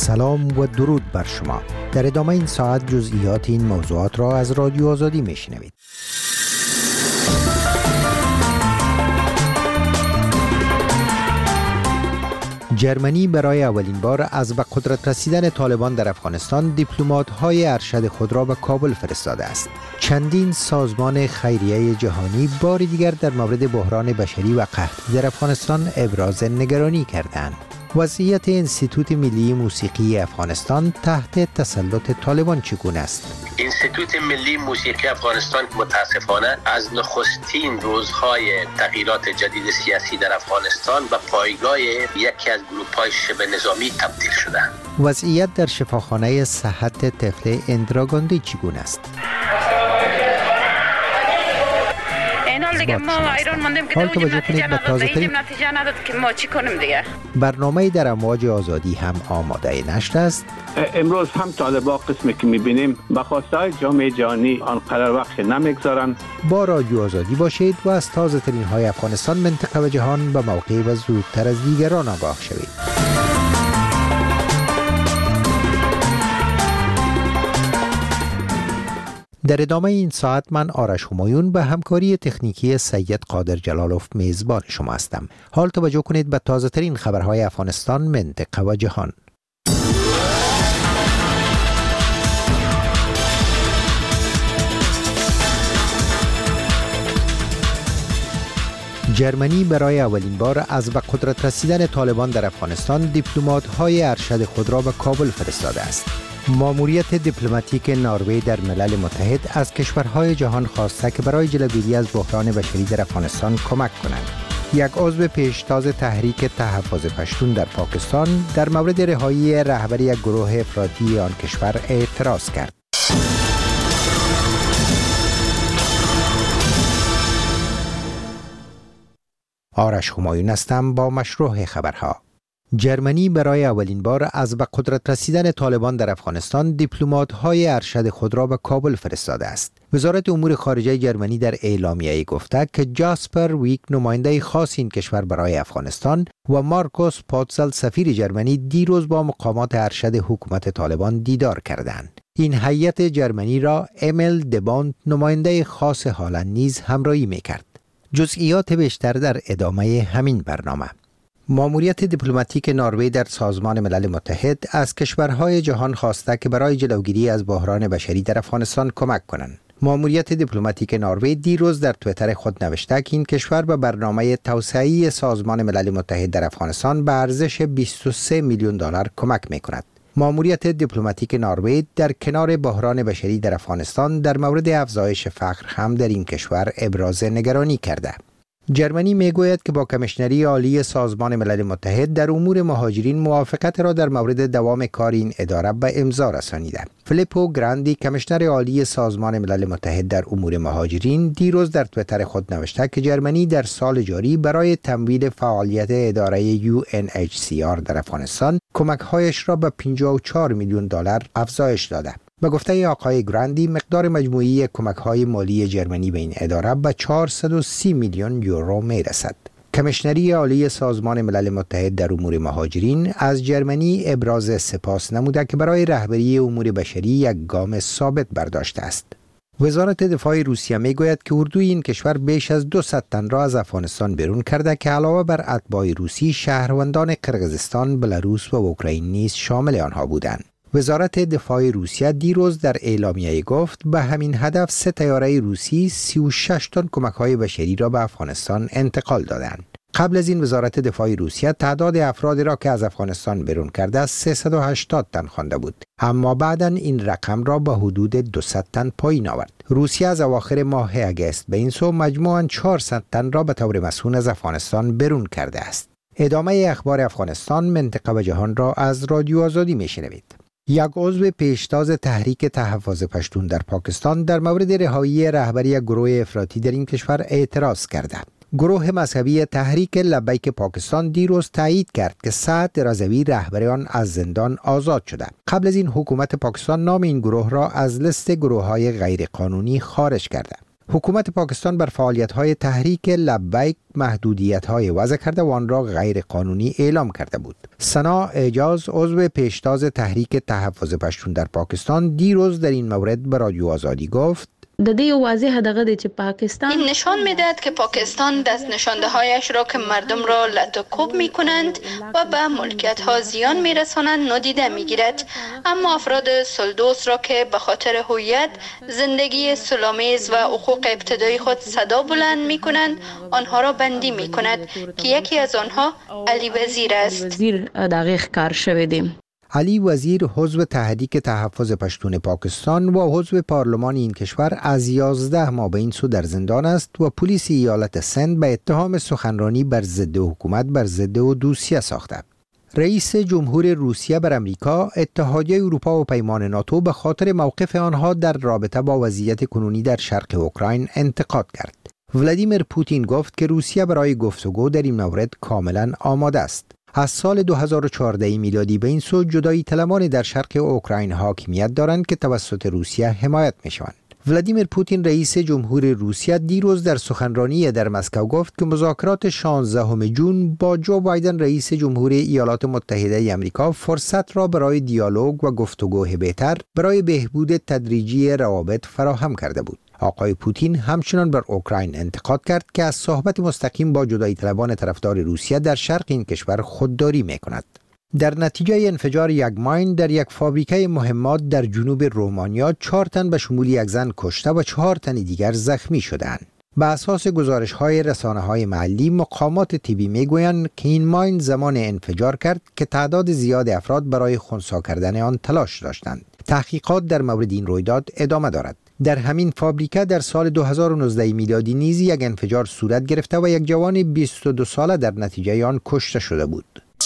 سلام و درود بر شما. در ادامه این ساعت جزئیات این موضوعات را از رادیو آزادی میشنوید. جرمنی برای اولین بار از به قدرت رسیدن طالبان در افغانستان دیپلمات‌های ارشد خود را به کابل فرستاده است. چندین سازمان خیریه جهانی بار دیگر در مورد بحران بشری و قحطی در افغانستان ابراز نگرانی کردند. وضعیت انستیتوت ملی موسیقی افغانستان تحت تسلط طالبان چگونه است؟ انستیتوت ملی موسیقی افغانستان متاسفانه از نخستین روزهای تغییرات جدید سیاسی در افغانستان به پایگاه یکی از گروه‌های شبه نظامی تبدیل شده. وضعیت در شفاخانه صحت طفل اندراگاندی چگونه است؟ حال توجه کنید به تازه‌ترین نتیجه نداد که ما چی کنیم دیگه. برنامه در امواج آزادی هم آماده نشر است. امروز هم طالبان قسمی که می‌بینیم به خواستهای جامعه جهانی آنقدر وقت نمیگذارند. با رادیو آزادی باشید و از تازه‌ترین های افغانستان، منطقه و جهان به موقع و زودتر از دیگران آگاه شوید. در ادامه این ساعت من آرش همایون به همکاری تکنیکی سید قادر جلالوف میزبان شما هستم. حال توجه کنید به تازه ترین خبرهای افغانستان، منطقه و جهان. جرمنی برای اولین بار از به قدرت رسیدن طالبان در افغانستان دیپلمات‌های ارشد خود را به کابل فرستاده است. ماموریت دیپلماتیک نروژ در ملل متحد از کشورهای جهان خواسته که برای جلوگیری از بحران بشری در افغانستان کمک کنند. یک عضو پیشتاز تحریک تحفظ پشتون در پاکستان در مورد رهایی رهبر یک گروه افراطی آن کشور اعتراض کرد. آرش همایون هستم با مشروع خبرها. جرمنی برای اولین بار از به قدرت رسیدن طالبان در افغانستان دیپلمات‌های ارشد خود را به کابل فرستاده است. وزارت امور خارجه جرمنی در اعلامیه‌ای گفته که جاسپر ویک نماینده خاص این کشور برای افغانستان و مارکوس پاتزل سفیر جرمنی دیروز با مقامات ارشد حکومت طالبان دیدار کردند. این هیئت جرمنی را امیل دباند نماینده خاص هالند نیز همراهی می‌کرد. جزئیات بیشتر در ادامه همین برنامه. ماموریت دیپلماتیک نروژ در سازمان ملل متحد از کشورهای جهان خواسته که برای جلوگیری از بحران بشری در افغانستان کمک کنند. ماموریت دیپلماتیک نروژ دیروز در توییتر خود نوشته که این کشور به برنامه توسعه‌ای سازمان ملل متحد در افغانستان به ارزش 23 میلیون دلار کمک می‌کند. ماموریت دیپلماتیک نروژ در کنار بحران بشری در افغانستان در مورد افزایش فقر هم در این کشور ابراز نگرانی کرده. جرمنی میگوید که با کمیشنری عالی سازمان ملل متحد در امور مهاجرین موافقت را در مورد دوام کار این اداره به امضا رسانیده. فیلیپو گراندی کمیشنر عالی سازمان ملل متحد در امور مهاجرین دیروز در توییتر خود نوشته که جرمنی در سال جاری برای تمویل فعالیت اداره UNHCR در افغانستان کمک‌هایش را به 54 میلیون دلار افزایش داده. به گفته آقای گراندی مقدار مجموعی کمک‌های مالی جرمنی به این اداره به 430 میلیون یورو میرسد. کمیشنری عالی سازمان ملل متحد در امور مهاجرین از جرمنی ابراز سپاس نموده که برای رهبری امور بشری یک گام ثابت برداشته است. وزارت دفاع روسیه میگوید که اردوی این کشور بیش از 200 تن را از افغانستان بیرون کرده که علاوه بر اتباع روسی، شهروندان قرقیزستان، بلاروس و اوکراین نیز شامل آنها بودند. وزارت دفاع روسیه دیروز در اعلامیه گفت به همین هدف 3 طیاره روسی 36 تن کمک‌های بشری را به افغانستان انتقال دادند. قبل از این وزارت دفاع روسیه تعداد افرادی را که از افغانستان بیرون کرده 380 تن خوانده بود، اما بعداً این رقم را به حدود 200 تن پایین آورد. روسیه از اواخر ماه اگست به این سو مجموعاً 400 تن را به طور مسئول از افغانستان بیرون کرده است. ادامه اخبار افغانستان، منطقه و جهان را از رادیو آزادی میشنوید. یک عضو پیشتاز تحریک تحفظ پشتون در پاکستان در مورد رهایی رهبر یک گروه افراطی در این کشور اعتراض کرده. گروه مذهبی تحریک لبیک پاکستان دیروز تایید کرد که سعد رضوی رهبر آن از زندان آزاد شده. قبل از این حکومت پاکستان نام این گروه را از لیست گروه‌های غیرقانونی خارج کرده. حکومت پاکستان بر فعالیت‌های تحریک لبیک محدودیت‌های وضع کرده و آن را غیر قانونی اعلام کرده بود. ثنا اعجاز، عضو پیشتاز تحریک تحفظ پشتون در پاکستان، دیروز در این مورد به رادیو آزادی گفت: د دې واضح دغه د چې پاکستان این نشان میدهد که پاکستان دست نشانده‌هایش را که مردم را لطوکوب می‌کنند و به ملکیت‌ها زیان می‌رسانند نادیده می‌گیرد، اما افراد سلدوس را که به خاطر هویت، زندگی صلح‌آمیز و حقوق ابتدایی خود صدا بلند می‌کنند آنها را بندی می‌کند که یکی از آنها علی وزیر است. وزیر دغه ښکار شوی دی. علی وزیر عضو تحریک تحفظ پشتون پاکستان و عضو پارلمان این کشور از 11 ماه به این سو در زندان است و پلیس ایالت سند به اتهام سخنرانی بر ضد حکومت بر ضد او دوسیه ساخته. رئیس جمهور روسیه بر امریکا، اتحادیه اروپا و پیمان ناتو به خاطر موقف آنها در رابطه با وضعیت کنونی در شرق اوکراین انتقاد کرد. ولادیمیر پوتین گفت که روسیه برای گفتگو در این مورد کاملا آماده است. از سال 2014 میلادی به این سو جدایی طلبان در شرق اوکراین حاکمیت دارند که توسط روسیه حمایت میشوند. ولادیمیر پوتین رئیس جمهور روسیه دیروز در سخنرانی در مسکو گفت که مذاکرات 16 جون با جو بایدن رئیس جمهور ایالات متحده آمریکا فرصت را برای دیالوگ و گفتگو بهتر برای بهبود تدریجی روابط فراهم کرده بود. آقای پوتین همچنان بر اوکراین انتقاد کرد که از صحبت مستقیم با جدایی طلبان طرفدار روسیه در شرق این کشور خودداری می‌کند. در نتیجه انفجار یک ماین در یک فابریکه مهمات در جنوب رومانیا 4 تن به شمول یک زن کشته و 4 تن دیگر زخمی شدند. به اساس گزارش‌های رسانه‌های محلی، مقامات طبی می‌گویند که این ماین زمان انفجار کرد که تعداد زیاد افراد برای خنثی کردن آن تلاش داشتند. تحقیقات در مورد این رویداد ادامه دارد. در همین فابریکه در سال 2019 میلادی نیز یک انفجار صورت گرفته و یک جوان 22 ساله در نتیجه آن کشته شده بود.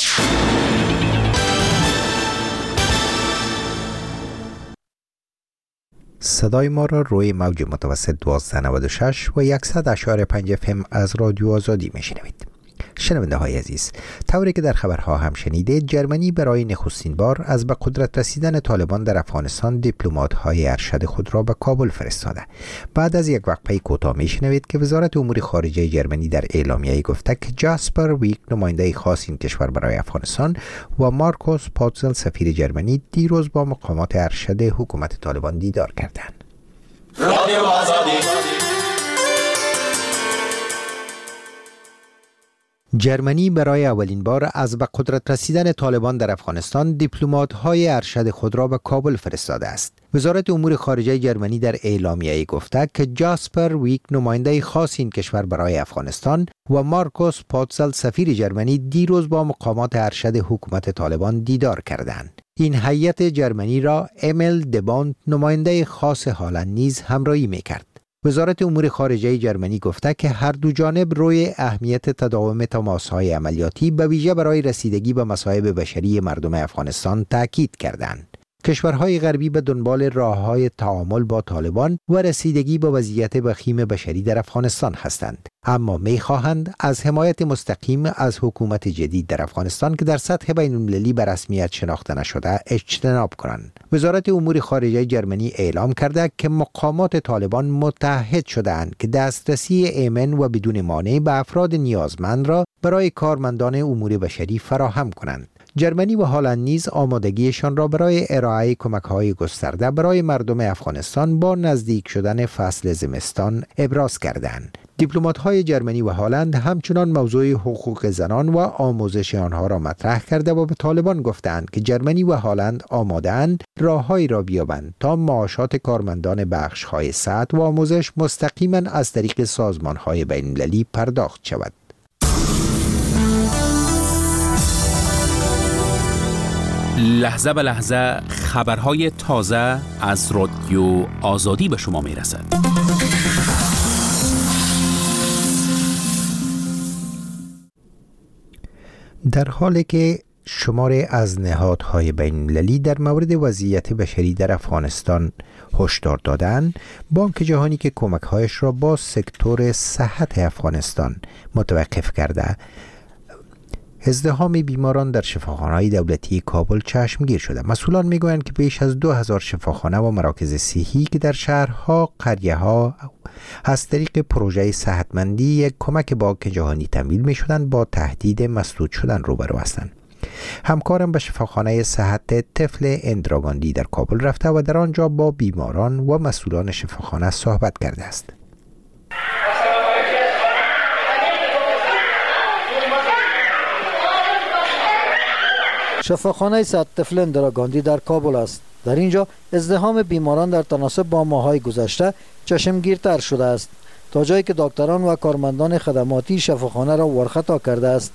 صدای ما را روی موج متوسط 1296 و 100.5 FM از رادیو آزادی میشنوید. شنونده های عزیز، طوری که در خبرها هم شنیدید، جرمنی برای نخستین بار از به قدرت رسیدن طالبان در افغانستان دیپلمات‌های ارشد خود را به کابل فرستاده. بعد از یک وقفه کوتاه میشنوید که وزارت امور خارجه جرمنی در اعلامیه‌ای گفته که جاسپر ویک، نماینده خاص این کشور برای افغانستان، و مارکوس پاتزل، سفیر جرمنی، دیروز با مقامات ارشد حکومت طالبان دیدار کردند. رادیو آزادی. جرمنی برای اولین بار از به قدرت رسیدن طالبان در افغانستان دیپلمات‌های ارشد خود را به کابل فرستاده است. وزارت امور خارجه جرمنی در اعلامیه‌ای گفته که جاسپر ویک، نماینده خاص این کشور برای افغانستان، و مارکوس پاتزل، سفیر جرمنی، دیروز با مقامات ارشد حکومت طالبان دیدار کردند. این هیئت جرمنی را امیل دباند، نماینده خاص هلند، نیز همراهی می‌کرد. وزارت امور خارجه جرمنی گفته که هر دو جانب روی اهمیت تداوم تماس‌های عملیاتی به ویژه برای رسیدگی به مصائب بشری مردم افغانستان تاکید کردند. کشورهای غربی به دنبال راه‌های تعامل با طالبان و رسیدگی به وضعیت وخیم بشری در افغانستان هستند، اما می‌خواهند از حمایت مستقیم از حکومت جدید در افغانستان که در سطح بین‌المللی به رسمیت شناخته نشده اجتناب کنند. وزارت امور خارجه جرمنی اعلام کرده که مقامات طالبان متحد شده‌اند که دسترسی ایمن و بدون مانع به افراد نیازمند را برای کارمندان امور بشری فراهم کنند. جرمنی و هلند نیز آمادگیشان را برای ارائه کمک‌های گسترده برای مردم افغانستان با نزدیک شدن فصل زمستان ابراز کردند. دیپلمات‌های جرمنی و هلند همچنان موضوع حقوق زنان و آموزش آنها را مطرح کرده و به طالبان گفتند که جرمنی و هلند آماده‌اند راههایی را بیابند تا معاشات کارمندان بخش‌های صحت و آموزش مستقیما از طریق سازمان‌های بین‌المللی پرداخت شود. لحظه به لحظه خبرهای تازه از رادیو آزادی به شما میرسد. در حالی که شماری از نهادهای بین‌المللی در مورد وضعیت بشری در افغانستان هشدار دادند، بانک جهانی که کمک‌هایش را با سکتور صحت افغانستان متوقف کرده، ازدحام بیماران در شفاخانه‌های دولتی کابل چشمگیر شده. مسئولان میگویند که بیش از 2000 شفاخانه و مراکز صحی که در شهرها، قریه‌ها از طریق پروژه صحتمندی یک کمک بانک جهانی تمویل می شدند با تهدید مسدود شدن روبرو هستند. همکارم به شفاخانه صحت طفل اندرا گاندی در کابل رفته و در آنجا با بیماران و مسئولان شفاخانه صحبت کرده است. شفاخانه صحت طفل اندرا گاندی در کابل است. در اینجا ازدحام بیماران در تناسب با ماه‌های گذشته چشمگیرتر شده است، تا جایی که دکتران و کارمندان خدماتی شفاخانه را ورخطا کرده است.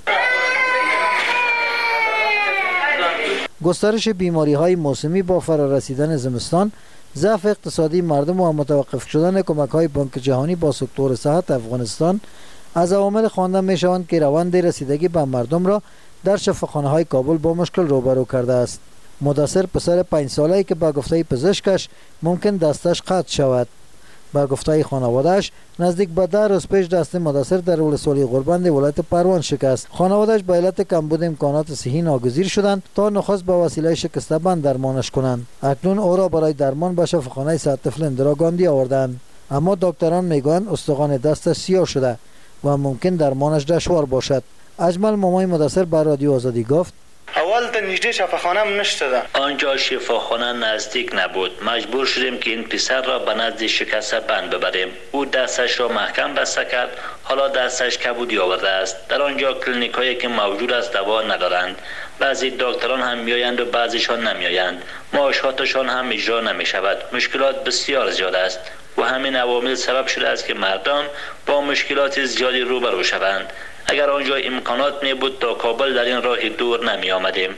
گسترش بیماری‌های موسمی با فرارسیدن زمستان، ضعف اقتصادی مردم و متوقف شدن کمک‌های بانک جهانی با سکتور صحت افغانستان از عوامل خوانده می‌شوند که روند رسیدگی به مردم را در شفاخانه‌های کابل با مشکل روبرو کرده است. مدثر پسر 5 ساله‌ای که با گفته پزشکش ممکن دستش قطع شود. با گفته خانواده‌اش نزدیک به 10 روز پیش دست مدثر در ولسوالی غوربند ولایت پروان شکست. خانواده‌اش به علت کمبود امکانات صحی ناگزیر شدند تا نخست به وسیله شکسته بند درمانش کنند. اکنون او را برای درمان به شفاخانه صحت طفل اندرا گاندی آوردند، اما دکتران میگویند استخوان دستش سیاه شده و ممکن درمانش دشوار باشد. اجمل مامای مدثر به رادیو آزادی گفت: اول در نزدیک شفاخانه نشده، آنجا شفاخانه نزدیک نبود. مجبور شدیم که این پسر را به نزد شکسته بند ببریم. او دستش را محکم بسته کرد، حالا دستش کبودی آورده است. در آنجا کلینیک هایی که موجود است دوا ندارند. بعضی دکتران هم میآیند و بعضیشان نمیآیند. معاشاتشان هم اجرا نمی شود. مشکلات بسیار زیاد است و همین عوامل سبب شده است که مردم با مشکلات زیادی روبرو شوند. اگر آنجا امکانات می بود تا کابل در این راه دور نمی آمدیم.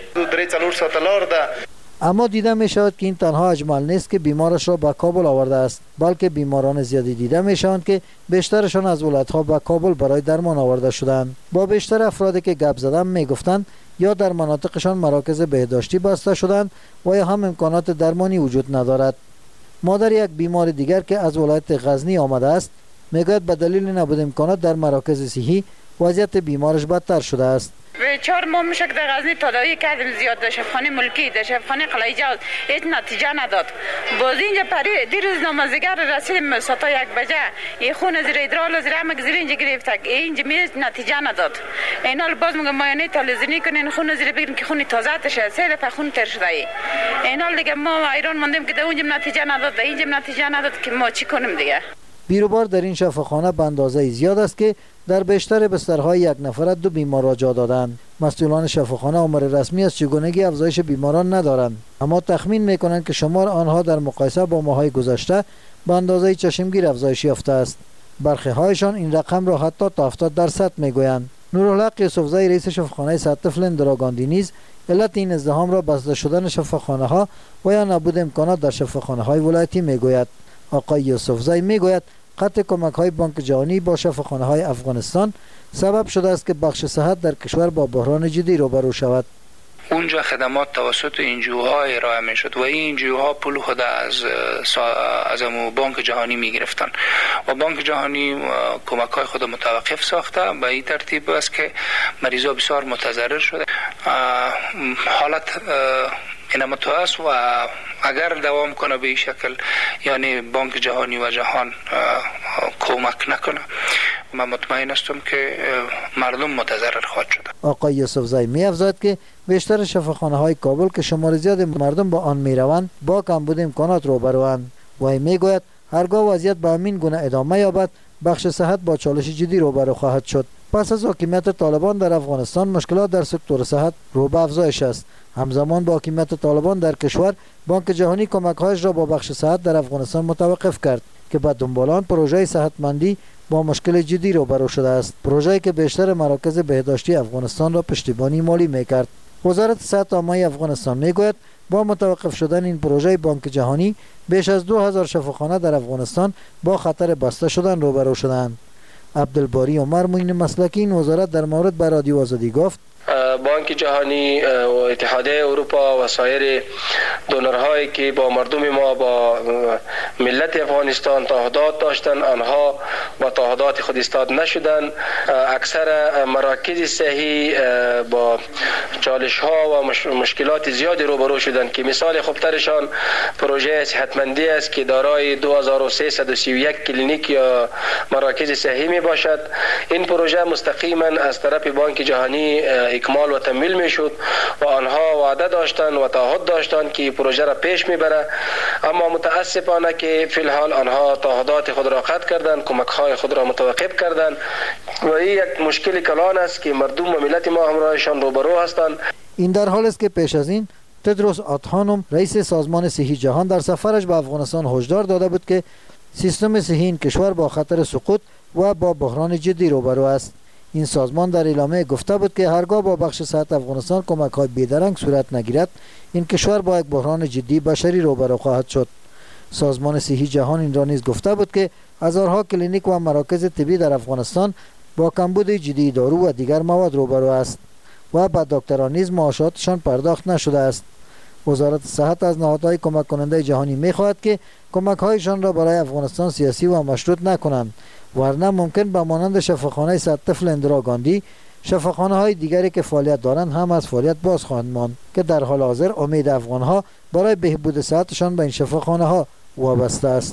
اما دیده می شود که این تنها اجمل نیست که بیمارش را به کابل آورده است، بلکه بیماران زیادی دیده می شوند که بیشترشان از ولایت‌ها به کابل برای درمان آورده شدند. با بیشتر افرادی که گپ زدم می گفتند یا در مناطقشان مراکز بهداشتی بسته شدند و یا هم امکانات درمانی وجود ندارد. مادر یک بیمار دیگر که از ولایت غزنی آمده است میگوید به دلیل نبود امکانات در مراکز صحی وضعیت بیمارش بدتر شده است. 4 ماه میشه که در غزنی تداوی کردیم زیاد، در شفاخانه ملکی، در شفاخانه قلعه جوز، هیچ نتیجه نداد. باز اینجا دیروز نمازگر رسیدیم ساعت 1 بجه، یه خون زیر ادرال زیر همه زیر اینجا گرفت، اینجا میز نتیجه نداد. اینال باز میگم مایانه تلویزیونی کنین خون زیر بگیرین که خونی تازه تشه، 3 دفعه خون تر شده. اینال دیگه ما ایران موندیم که اونجا نتیجه نداد، اینجا نتیجه نداد که ما چی کنیم دیگه. بیروبار در این شفاخانه به اندازه زیاد است که در بیشتر بسترهای یک نفره 2 بیمار را جا دادند. مسئولان شفاخانه امر رسمی از چگونگی افزایش بیماران ندارند، اما تخمین میکنند که شمار آنها در مقایسه با ماه‌های گذشته به اندازه چشمگیر افزایش یافته است. برخی هایشان این رقم را حتی تا 70% میگویند. نورالحق یوسفزی رئیس شفاخانه صحت طفل اندرا گاندی نیز علت این ازدحام را بسته شدن شفاخانه ها و یا نبود امکانات در شفاخانه های ولایتی میگوید. آقای یوسفزی میگوید قطع کمک های بانک جهانی با شفاخانه های افغانستان سبب شده است که بخش صحت در کشور با بحران جدی روبرو شود. اونجا خدمات توسط انجیوها ارائه می شد و این انجیوها پول خود از بانک جهانی می گرفتن و بانک جهانی کمک های خود متوقف ساخته. به این ترتیب است که مریضا بسیار متضرر شده. حالت این است و اگر دوام کنه به این شکل، یعنی بانک جهانی و جهان کمک نکنه، من مطمئن هستم که مردم متضرر خواهد شد. آقای یوسفزی می افزاید که بیشتر شفاخانه های کابل که شمار زیاد مردم با آن می روند با کمبود امکانات روبروند و می گوید هرگاه وضعیت به همین گونه ادامه یابد بخش صحت با چالش جدی روبرو خواهد شد. پس از حاکمیت طالبان در افغانستان مشکلات در سکتور صحت رو به افزایش است. همزمان با حاکمیت طالبان در کشور بانک جهانی کمک‌هایش را با بخش صحت در افغانستان متوقف کرد که به دنبال آن پروژه صحتمندی با مشکل جدی روبرو شده است. پروژه‌ای که بیشتر مراکز بهداشتی افغانستان را پشتیبانی مالی می‌کرد. وزارت صحت عامه افغانستان می‌گوید با متوقف شدن این پروژه بانک جهانی بیش از 2000 شفاخانه در افغانستان با خطر بسته شدن روبرو شدند. عبدالباری عمر معین مسلکی این وزارت در مورد به رادیو آزادی گفت: بانک جهانی و اتحادیه اروپا و سایر دونرهایی که با مردم ما با ملت افغانستان تعهدات داشتن، آنها با تعهدات خود ایستاد نشدن. اکثر مراکز صحی با چالش ها و مشکلات زیادی روبرو شدن که مثال خوبترشان پروژه صحتمندی است که دارای 2331 کلینیک یا مراکز صحی می باشد. این پروژه مستقیما از طرف بانک جهانی اکمال و تمویل می شد و آنها وعده داشتند و تعهد داشتند که پروژه را پیش می بره، اما متاسفانه که فی الحال آنها تعهدات خود را قطع کردند، کمک های خود را متوقف کردند و این یک مشکل کلان است که مردم و ملت ما همراهشان روبرو هستند. این در حال است که پیش از این تدروس آدهانم رئیس سازمان صحی جهان در سفرش به افغانستان هشدار داده بود که سیستم صحی این کشور با خطر سقوط و با بحران جدی روبرو است. این سازمان در اعلامیه گفته بود که هرگاه با بخش صحت افغانستان کمک‌های بیدرنگ صورت نگیرد، این کشور با یک بحران جدی بشری روبرو خواهد شد. سازمان صحی جهان این را نیز گفته بود که هزارها کلینیک و مراکز طبی در افغانستان با کمبود جدی دارو و دیگر مواد روبرو است و به دکتران نیز معاشاتشان پرداخت نشده است. وزارت صحت از نهادهای کمک کننده جهانی می‌خواهد که کمک‌هایشان را برای افغانستان سیاسی و مشروط نکنند، ورنه ممکن به مانند شفاخانه صد طفل اندرا گاندی شفاخانه‌های دیگری که فعالیت دارند هم از فعالیت باز خواهند ماند که در حال حاضر امید افغان‌ها برای بهبود صحتشان به این شفاخانه‌ها وابسته است.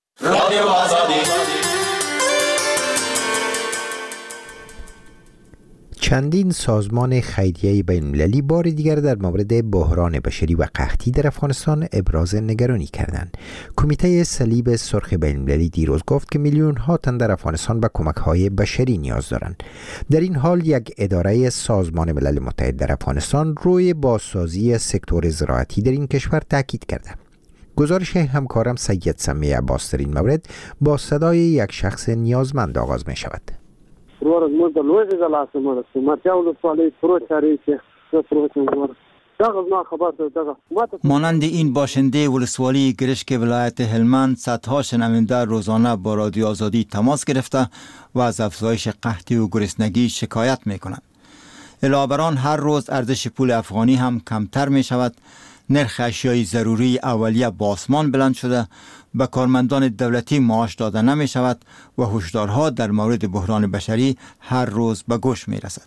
چندین سازمان خیریه بین‌المللی بار دیگر در مورد بحران بشری و قحطی در افغانستان ابراز نگرانی کردند. کمیته صلیب سرخ بین‌المللی دیروز گفت که میلیون‌ها تن در افغانستان به کمک‌های بشری نیاز دارند. در این حال یک اداره سازمان ملل متحد در افغانستان روی بازسازی سکتور زراعتی در این کشور تاکید کرده. گزارش همکارم سید سمی عباس در این مورد با صدای یک شخص نیازمند آغاز می شود. مانند این باشنده ولسوالی گرشک ولایت هلمند صدها شنونده روزانه با رادیو آزادی تماس گرفته و از افزایش قحطی و گرسنگی شکایت می کنند. علاوه بر آن هر روز ارزش پول افغانی هم کمتر می شود، نرخ اشیای ضروری اولیه با آسمان بلند شده، به کارمندان دولتی معاش داده نمی شود و هشدارها در مورد بحران بشری هر روز به گوش می رسد.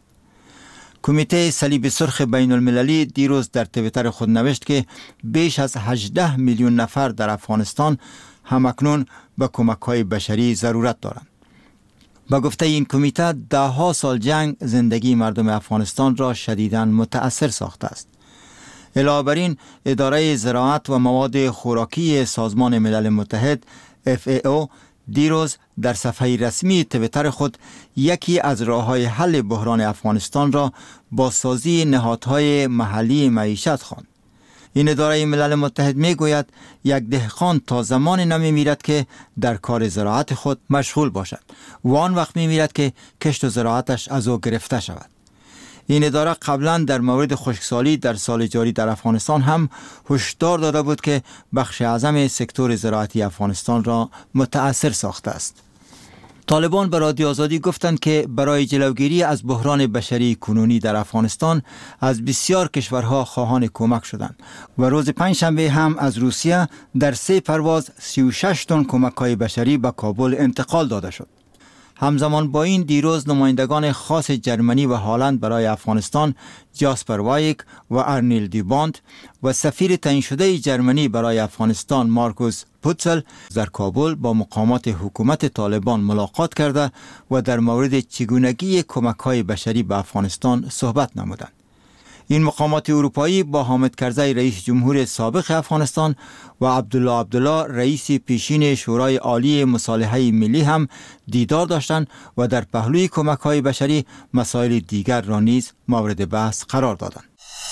کمیته صلیب سرخ بین المللی دیروز در توییتر خود نوشت که بیش از 18 میلیون نفر در افغانستان همکنون به کمک‌های بشری ضرورت دارند. با گفته این کمیته 10 سال جنگ زندگی مردم افغانستان را شدیداً متأثر ساخته است. علاوه بر این اداره زراعت و مواد خوراکی سازمان ملل متحد FAO دیروز در صفحه رسمی توییتر خود یکی از راه‌های حل بحران افغانستان را بازسازی نهادهای محلی معیشت خواند. این اداره ملل متحد میگوید یک دهقان تا زمانی نمیمیرد که در کار زراعت خود مشغول باشد و آن وقت میمیرد که کشت و زراعتش از او گرفته شود. این اداره قبلا در مورد خشکسالی در سال جاری در افغانستان هم هشدار داده بود که بخش اعظم سکتور زراعتی افغانستان را متأثر ساخته است. طالبان به رادیو آزادی گفتند که برای جلوگیری از بحران بشری کنونی در افغانستان از بسیار کشورها خواهان کمک شدند و روز پنجشنبه هم از روسیه در 3 پرواز 36 تن کمک‌های بشری به کابل انتقال داده شد. همزمان با این دیروز نمایندگان خاص جرمنی و هلند برای افغانستان جاسپر وایک و ارنیل دیباند و سفیر تعیین شده جرمنی برای افغانستان مارکوس پوتسل در کابل با مقامات حکومت طالبان ملاقات کرده و در مورد چگونگی کمک‌های بشری به افغانستان صحبت نمودند. این مقامات اروپایی با حامد کرزی رئیس جمهور سابق افغانستان و عبدالله رئیس پیشین شورای عالی مصالحه ملی هم دیدار داشتند و در پهلوی کمک‌های بشری مسائل دیگر را نیز مورد بحث قرار دادند.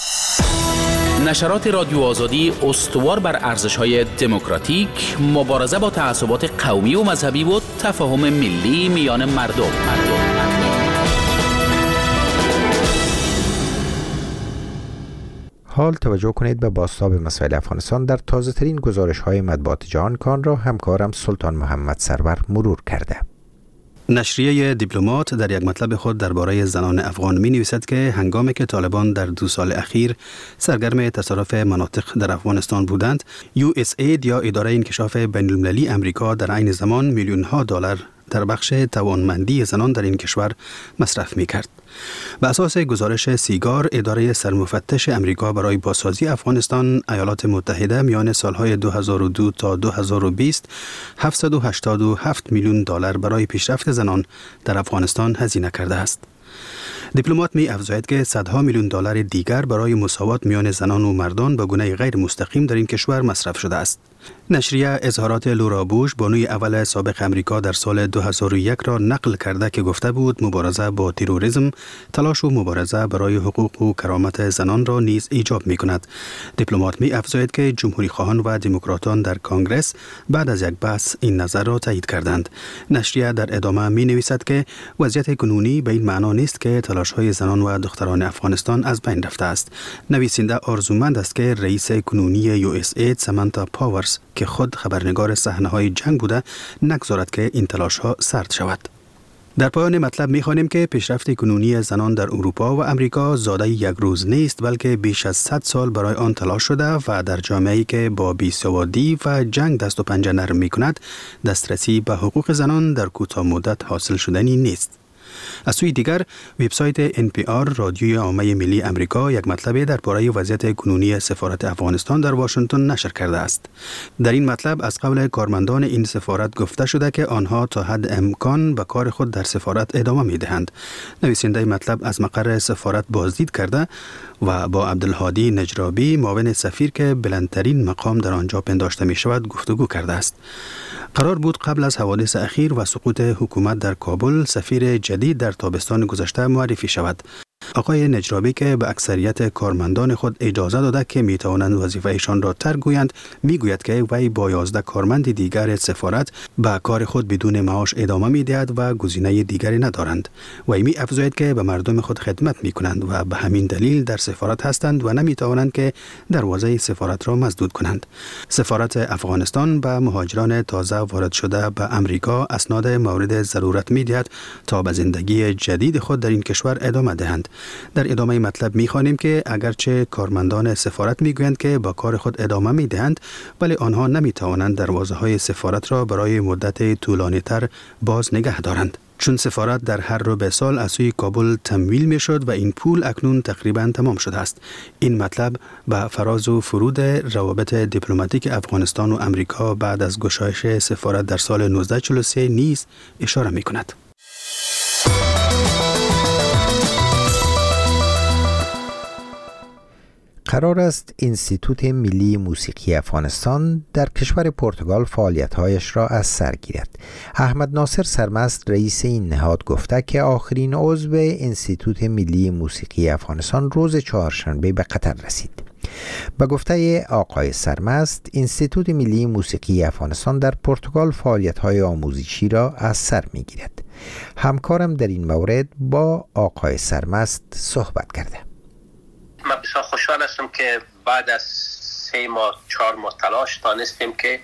نشرات رادیو آزادی استوار بر ارزش‌های دموکراتیک، مبارزه با تعصبات قومی و مذهبی و تفاهم ملی میان مردم. حال توجه کنید به بازتاب مسائل افغانستان در تازه ترین گزارش های مطبوعات جهان کان را همکارم سلطان محمد سرور مرور کرده. نشریه دیپلمات در یک مطلب خود درباره زنان افغان می نویسد که هنگامی که طالبان در 2 سال اخیر سرگرم تصرف مناطق در افغانستان بودند، USAID یا اداره انکشاف بین المللی امریکا در عین زمان میلیون ها دلار در بخش توانمندی زنان در این کشور مصرف می کرد. به اساس گزارش سیگار، اداره سرمفتش امریکا برای بازسازی افغانستان، ایالات متحده میان سالهای 2002 تا 2020 787 میلیون دلار برای پیشرفت زنان در افغانستان هزینه کرده است. دیپلمات می افزاید که صدها میلیون دلار دیگر برای مساوات میان زنان و مردان به گونه غیر مستقیم در این کشور مصرف شده است. نشریه اظهارات لورا بوش، بانوی اول سابق امریکا، در سال 2001 را نقل کرده که گفته بود مبارزه با تروریسم تلاش و مبارزه برای حقوق و کرامت زنان را نیز ایجاب می کند. دیپلمات می افزاید که جمهوری خواهان و دموکراتان در کنگره بعد از یک بحث این نظر را تایید کردند. نشریه در ادامه می نویسد که وضعیت کنونی به این معنا نیست که تلاش های زنان و دختران افغانستان از بین رفته است. نویسنده آرزومند است که رئیس کنونی USAID سامانتا پاورز که خود خبرنگار صحنه‌های جنگ بوده نگذارد که این تلاش‌ها سرد شود. در پایان مطلب می‌خوانیم که پیشرفت کنونی زنان در اروپا و امریکا زاده یک روز نیست، بلکه بیش از 100 سال برای آن تلاش شده و در جامعه‌ای که با بیسوادی و جنگ دست و پنجه نرم می‌کند، دسترسی به حقوق زنان در کوتاه مدت حاصل شدنی نیست. از سوی دیگر، وبسایت NPR رادیوی عامه ملی امریکا یک مطلب درباره وضعیت کنونی سفارت افغانستان در واشنگتن نشر کرده است. در این مطلب از قول کارمندان این سفارت گفته شده که آنها تا حد امکان به کار خود در سفارت ادامه می‌دهند. نویسنده مطلب از مقر سفارت بازدید کرده و با عبدالهادی نجرابی، معاون سفیر که بلندترین مقام در آنجا پنداشته می شود، گفتگو کرده است. قرار بود قبل از حوادث اخیر و سقوط حکومت در کابل سفیر جدید در تابستان گذشته معرفی شود. آقای نجرابی که به اکثریت کارمندان خود اجازه داده که می توانند وظیفه‌شان را ترک گویند، می گوید که وی با 11 کارمند دیگر سفارت به کار خود بدون معاش ادامه می دهد و گزینه دیگری ندارند. وی می افزاید که به مردم خود خدمت می کنند و به همین دلیل در سفارت هستند و نمی توانند که دروازه سفارت را مسدود کنند. سفارت افغانستان به مهاجران تازه وارد شده به امریکا اسناد مورد ضرورت می دهد تا به زندگی جدید خود در این کشور ادامه دهند. در ادامه مطلب می‌خوانیم که اگرچه کارمندان سفارت می‌گویند که با کار خود ادامه می‌دهند، ولی آنها نمی‌توانند دروازه‌های سفارت را برای مدت طولانی‌تر باز نگه دارند، چون سفارت در هر ربع سال از سوی کابل تمویل می‌شد و این پول اکنون تقریباً تمام شده است. این مطلب به فراز و فرود روابط دیپلماتیک افغانستان و امریکا بعد از گشایش سفارت در سال 1943 نیز اشاره می‌کند. قرار است انستیتوت ملی موسیقی افغانستان در کشور پرتغال فعالیت‌هایش را از سر گیرد. احمد ناصر سرمست رئیس این نهاد گفته که آخرین عضو انستیتوت ملی موسیقی افغانستان روز چهارشنبه به قطر رسید. به گفته آقای سرمست، انستیتوت ملی موسیقی افغانستان در پرتغال فعالیت‌های آموزشی را از سر می‌گیرد. همکارم در این مورد با آقای سرمست صحبت کرده. من بسیار خوشحال هستم که بعد از 3 ماه 4 ماه تلاش تانستیم که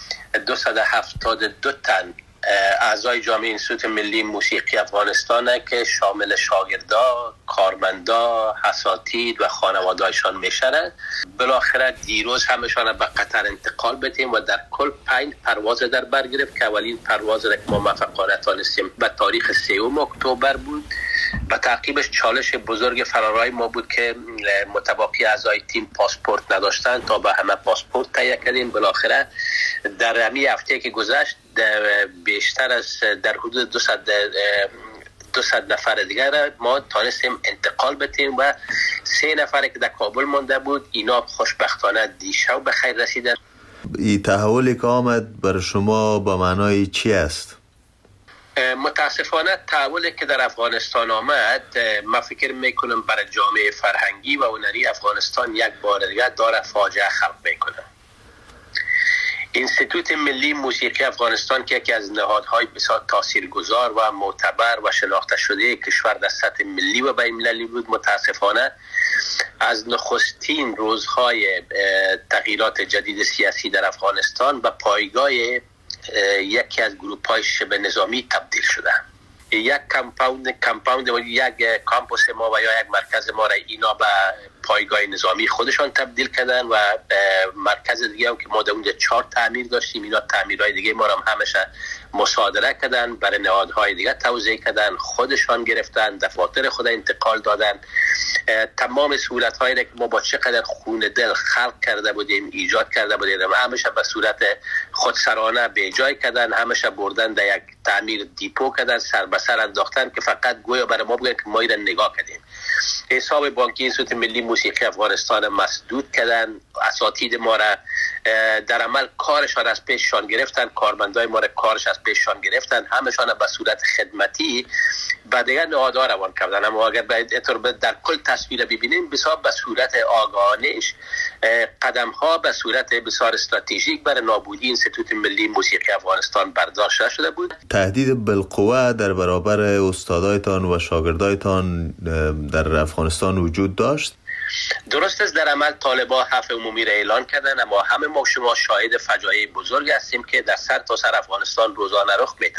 272 تن اعضای جامعه انستیتوت ملی موسیقی افغانستان که شامل شاگردا، کارمندا، اساتید و خانواده‌هایشان میشن، بالاخره دیروز همشان به قطر انتقال بدیم و در کل 5 پرواز در بر گرفت که اولین پرواز را که ما موفقانه تانستیم به تاریخ 3 اکتبر بود. به تعقیبش چالش بزرگ فرارای ما بود که متباقی اعضای تیم پاسپورت نداشتن تا به همه پاسپورت تهیه کردیم. بالاخره در همین هفته که گذشت بیشتر از در حدود 200 نفر دیگر ما تانستیم انتقال بدیم و 3 نفر که در کابل مانده بود اینا خوشبختانه دیشب به خیر رسیدن. این تحولی که آمد برای شما با معنای چی است؟ متاسفانه تحولی که در افغانستان آمد، من فکر میکنم برای جامعه فرهنگی و هنری افغانستان یک بار دیگر داره فاجعه خلق میکنه. انستیتوت ملی موسیقی افغانستان که یکی از نهادهای بسیار تاثیرگذار و معتبر و شناخته شده کشور در سطح ملی و بین المللی بود، متاسفانه از نخستین روزهای تغییرات جدید سیاسی در افغانستان به پایگاه یکی از گروه‌های شبه نظامی تبدیل شده. یک کمپاوند و یک کامپوس ما و یا یک مرکز ما را اینا به پایگاه نظامی خودشان تبدیل کردن و مرکز دیگه هم که ما در اونجا 4 تعمیر داشتیم، اینا تعمیرهای دیگه ما را همیشه مصادره کردن، برای نهادهای دیگه توزیع کردن، خودشان گرفتن، دفاتر خود انتقال دادن. تمام صورت‌هایی که ما با چقدر خون دل خلق کرده بودیم، ایجاد کرده بودیم، همیشه به صورت خودسرانه به جای کردن، همیشه بردن در یک تعمیر دیپو کردن، سر به سر انداختن که فقط گویا برای ما بگن که ما را نگاه کردیم. حساب بانکی انستیتوت ملی موسیقی افغانستان مسدود کردن، اساتید ما را در عمل کارشان از پیششان گرفتن، کارمندای ما را کارش از پیششان گرفتن، همشان به صورت خدمتی به دیگر نهادها روان کردن. اما اگر در کل تصویر ببینیم بسیار به صورت آگاهانه‌اش قدم ها به صورت بسیار استراتژیک برای نابودی انستیتوت ملی موسیقی افغانستان برداشته شده بود. تهدید بالقوه در برابر استادایتان و شاگردایتان در افغانستان وجود داشت؟ درست است، در عمل طالبان حفظ عمومی را اعلان کردن، اما همه ما شما شاهد فجایع بزرگ هستیم که در سر تا سر افغانستان روزانه رخ میده.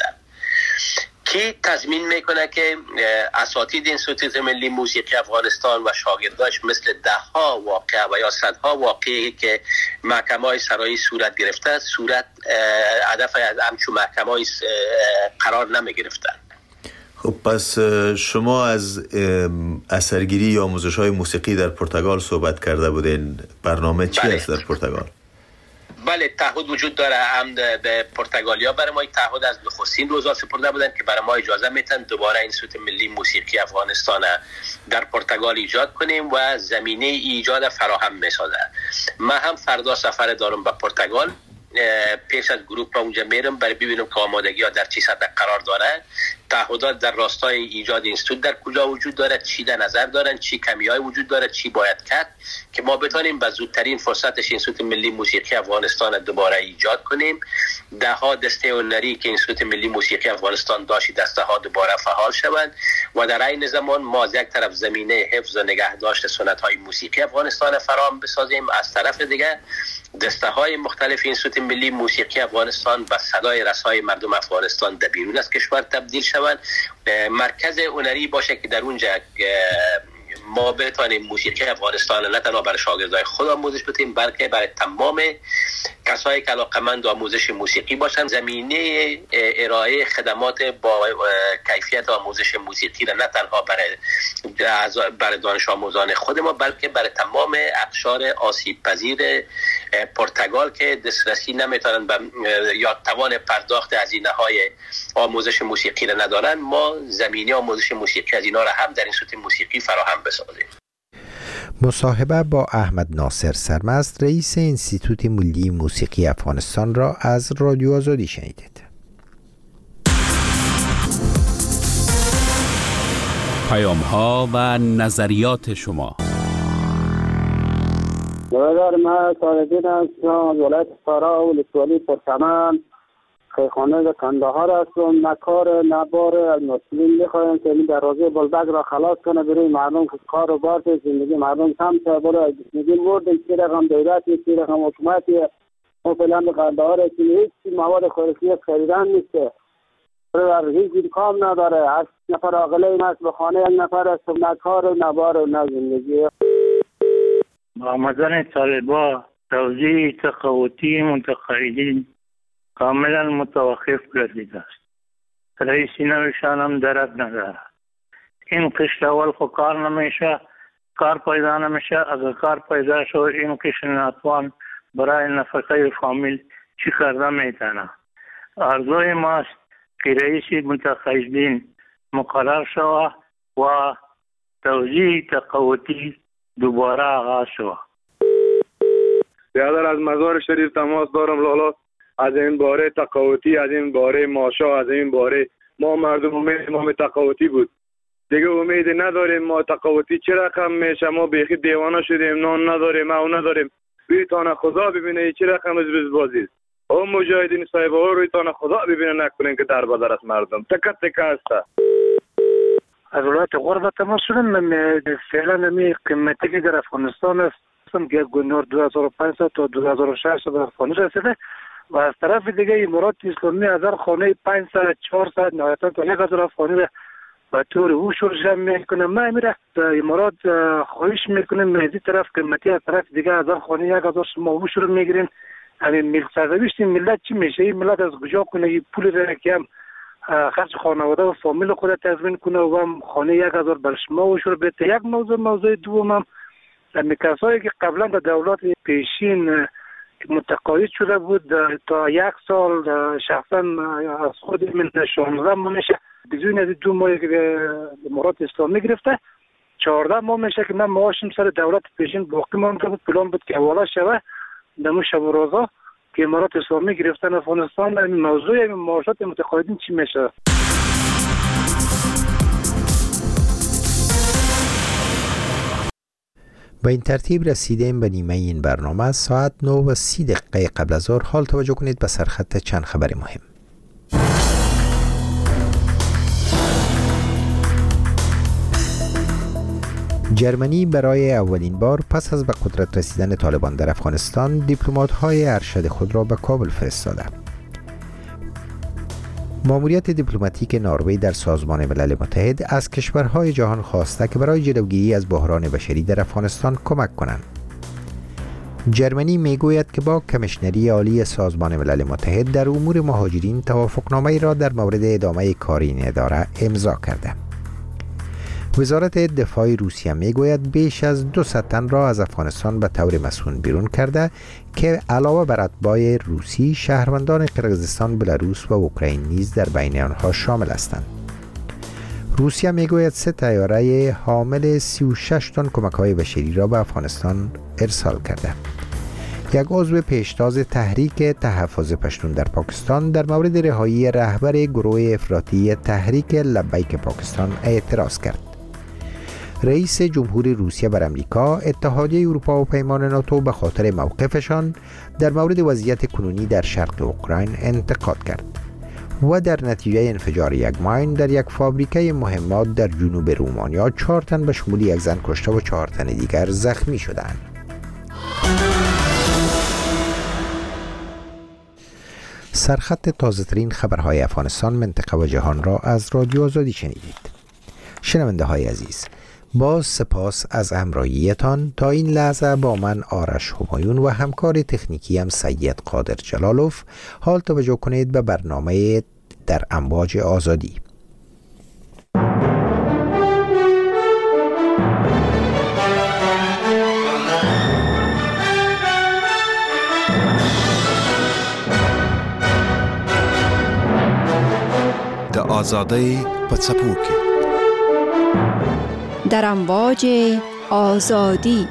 کی تضمین میکنه که اساتید انستیتوت ملی موسیقی افغانستان و شاگرداش مثل 10 ها واقعه و یا 100 ها واقعی که محکمه‌های سرایی صورت گرفته صورت هدف از همچون محکمه‌های قرار نمی گرفتن؟ خب پس شما از اثرگیری یا آموزش‌های موسیقی در پرتغال صحبت کرده بودین. برنامه چی است در پرتغال؟ بله، تعهد وجود داره. هم به پرتغالیا برای ما تعهد از نخستین روزا سپرده بودن که برای ما اجازه میتن دوباره انستیتوت ملی موسیقی افغانستان در پرتغال ایجاد کنیم و زمینه ایجاد فراهم میسازه. من هم فردا سفر دارم به پرتغال، پیش از گروپ اونجا میرم برای ببینم که آمادگی ها در چی سطح قرار داره، تعهدات در راستای ایجاد اینستیتوت در کجا وجود داره، چی در نظر دارن، چی کمی‌های وجود داره، چی باید کرد که ما بتونیم به زودترین فرصتش انستیتوت ملی موسیقی افغانستان دوباره ایجاد کنیم. 10 ها دسته هنری که انستیتوت ملی موسیقی افغانستان داشت دسته ها دوباره فعال شوند و در این زمان ما از یک طرف زمینه حفظ و نگهداشت سنت های موسیقی افغانستان فراهم بسازیم، از طرف دیگه دسته های مختلف انستیتوت ملی موسیقی افغانستان به صدای رسای مردم افغانستان در بیرون از کشور تبدیل شوند، مرکز هنری باشه که در اونجا ما بتوانیم موسیقی افغانستان نه تنها برای شاگردای خود آموزش بدیم بلکه برای تمام کسایی که علاقه‌مند آموزش موسیقی باشن. زمینه ارائه خدمات با کیفیت آموزش موسیقی را نه تنها برای دانش آموزان خود ما بلکه برای تمام اقشار آسیب پذیر پرتغال که دسترسی نمیتونن یا توان پرداخت هزینه‌های آموزش موسیقی را ندارن، ما زمینه آموزش موسیقی از اینا را هم در انستیتوت موسیقی فراهم بسازیم. مصاحبه با احمد ناصر سرمست رئیس انستیتوت ملی موسیقی افغانستان را از رادیو آزادی شنیدید. پیام‌ها و نظریات شما. برادر من صادقین هستم از ولایت فرا ولسوالی پرچمن خیخانه کندهار هستم. نه کار نه بار از مسئولین میخوایم که این دروازه بلبک را خلاص کنه برای مردم که کار و بار زندگی مردم کم تا برای زندگی مردم چی رقم دولتی چی رقم حکومتی ما فعلا به کندهار هستیم هیچ مواد خوراکی خریدن نیسته برای هیچ کام نداره. 8 نفر عاقله این است به خانه 1 نفر است نه کار نه بار نه زندگی. با آمدن طالبا توزیع تقاوتی منتقدین کاملا متوقف گردیده است. رئیس نوشان هم درد نداره. این قشت اول خو کار نمیشه، کار پیدا نمیشه. اگر کار پیدا شد این قشت ناتوان برای نفقه فامیل چی کرده میتونه. آرزوی ماست که رئیس منتقدین مقرر شود و توزیع تقاوتی دوباره آغاز شود. برادر از مزار شریف تماس دارم لالا. از این باره تقاوتی، از این باره ماشا، از این باره ما مردم امید ما تقاوتی بود دیگه امید نداریم. ما تقاوتی چه رقم میشه؟ ما بیخی دیوانه شدیم، نان نداریم، او نداریم. روی تانه خدا ببینه چه رقم از بازی او مجاهدین صاحب ها روی تانه خدا ببینه نکنین که در بدر از مردم تکت تکه هسته. از ولایت غربت مسلم فعلا می قیمتی که در افغانستان است که گونور 2500 تا 2600 در افغانستان رسیده و از طرف دیگه امارات اسلامی از هر خانه 500 400 نهایتا تا 1000 افغانی را به طور وشور جمع میکنه. من میره امارات خواهش میکنم از این طرف قیمتی از طرف دیگه از هر خانه 1000 شما وشور میگیرین. همین سرنوشت ملت چی میشه؟ این ملت از کجا کنه این پول را که هم خرج خانواده و فامیل خود تضمین کنه و هم خانه 1000 بر شما وشور بده. یک موضوع دوم هم کسایی که قبلا در دولت پیشین متقاعد شده بود تا 1 سال شخصا از خود من 16 ماه میشه بدون از 2 ماه که امارات اسلامی گرفته 14 ماه میشه که من معاشم سر دولت پیشین باقی مانده بود. پلان بود که حواله شوه دمو شب و روزا که امارات اسلامی گرفتن افغانستان. این موضوع معاشات متقاعدین چی میشه؟ با این ترتیب رسیدیم به نیمه این برنامه. ساعت 9:30 قبل از ظهر. حال توجه کنید به سرخط چند خبر مهم. جرمنی برای اولین بار پس از به قدرت رسیدن طالبان در افغانستان دیپلمات‌های ارشد خود را به کابل فرستاده. ماموریت دیپلماتیک نروژ در سازمان ملل متحد از کشورهای جهان خواسته که برای جلوگیری از بحران بشری در افغانستان کمک کنند. جرمنی میگوید که با کمیشنری عالی سازمان ملل متحد در امور مهاجرین توافقنامه‌ای را در مورد ادامه کار این اداره امضا کرده. وزارت دفاع روسیه میگوید بیش از 200 تن را از افغانستان به طور مسئول بیرون کرده که علاوه بر اتباع روسی شهروندان قرقیزستان، بلاروس و اوکراین نیز در بین آنها شامل هستند. روسیه میگوید 3 طیاره حامل 36 تن کمک‌های بشری را به افغانستان ارسال کرده. یک عضو پیشتاز تحریک تحفظ پشتون در پاکستان در مورد رهایی رهبر گروه افراطی تحریک لبیک پاکستان اعتراض کرد. رئیس جمهور روسیه بر امریکا، اتحادیه اروپا و پیمان ناتو به خاطر موقفشان در مورد وضعیت کنونی در شرق اوکراین انتقاد کرد و در نتیجه انفجار یک ماین در یک فابریکه مهمات در جنوب رومانیا 4 تن به شمول یک زن کشته و 4 تن دیگر زخمی شدند. سرخط تازه‌ترین خبرهای افغانستان، منطقه و جهان را از رادیو آزادی شنیدید. شنونده های عزیز، باز سپاس از همراهیتان. تا این لحظه با من آرش همایون و همکار تکنیکیم سید قادر جلالوف. حال توجه کنید به برنامه در امواج آزادی. د آزادی په څپو کې در امواج آزادی.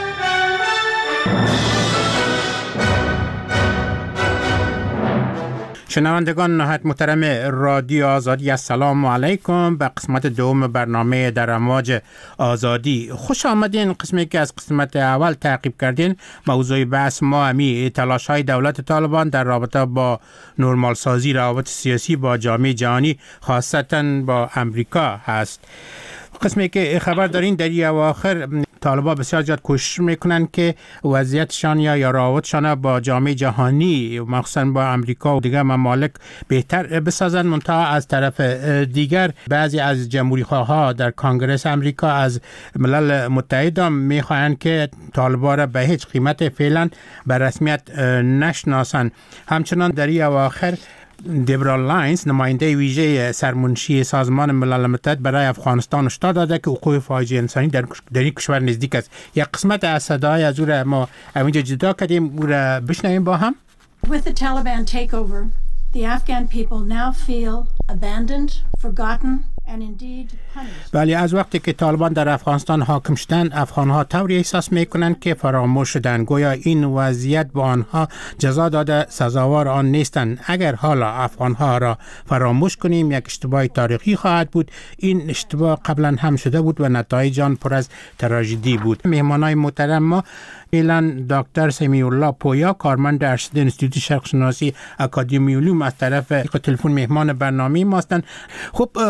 شنوندگان نهایت محترم رادیو آزادی، السلام علیکم. به قسمت دوم برنامه در امواج آزادی خوش آمدین. قسمی که از قسمت اول تعقیب کردین، موضوع بحث ما همی تلاش های دولت طالبان در رابطه با نرمال سازی روابط سیاسی با جامعه جهانی، خاصتا با امریکا هست. قسمی که خبر دارین در این اواخر طالبان بسیار زیاد کوشش میکنن که وضعیتشان یا روابطشان با جامعه جهانی، مخصوصا با امریکا و دیگر ممالک بهتر بسازن. منتها از طرف دیگر بعضی از جمهوری خواها در کنگره امریکا از ملل متحد هم میخواهند که طالبان را به هیچ قیمت فعلا به رسمیت نشناسن. همچنان در این اواخر دبرا لاینز، نماینده ویژه سرمنشی سازمان ملل متحد برای افغانستان هشدار داده که حقوق فاجعه انسانی در این کشور نزدیک است. یک قسمت از صدای از او را ما اینجا جدا کردیم، او را بشنویم با هم. With the Taliban takeover, the Afghan people now feel abandoned, forgotten and indeed punished. ولی از وقتی که طالبان در افغانستان حاکم شدند، افغانها طوری احساس میکنند که فراموش شدند، گویا این وضعیت با آنها جزا داده سزاوار آن نیستند. اگر حالا افغانها را فراموش کنیم یک اشتباه تاریخی خواهد بود. این اشتباه قبلا هم شده بود و نتایج آن پر از تراژدی بود. مهمانای محترم ما ایلان دکتر سمیع الله پویا، کارمند ارشد انستیتوت شرق شناسی اکادمی علوم، از طرف تلفن مهمان برنامه ما هستند. خب پویا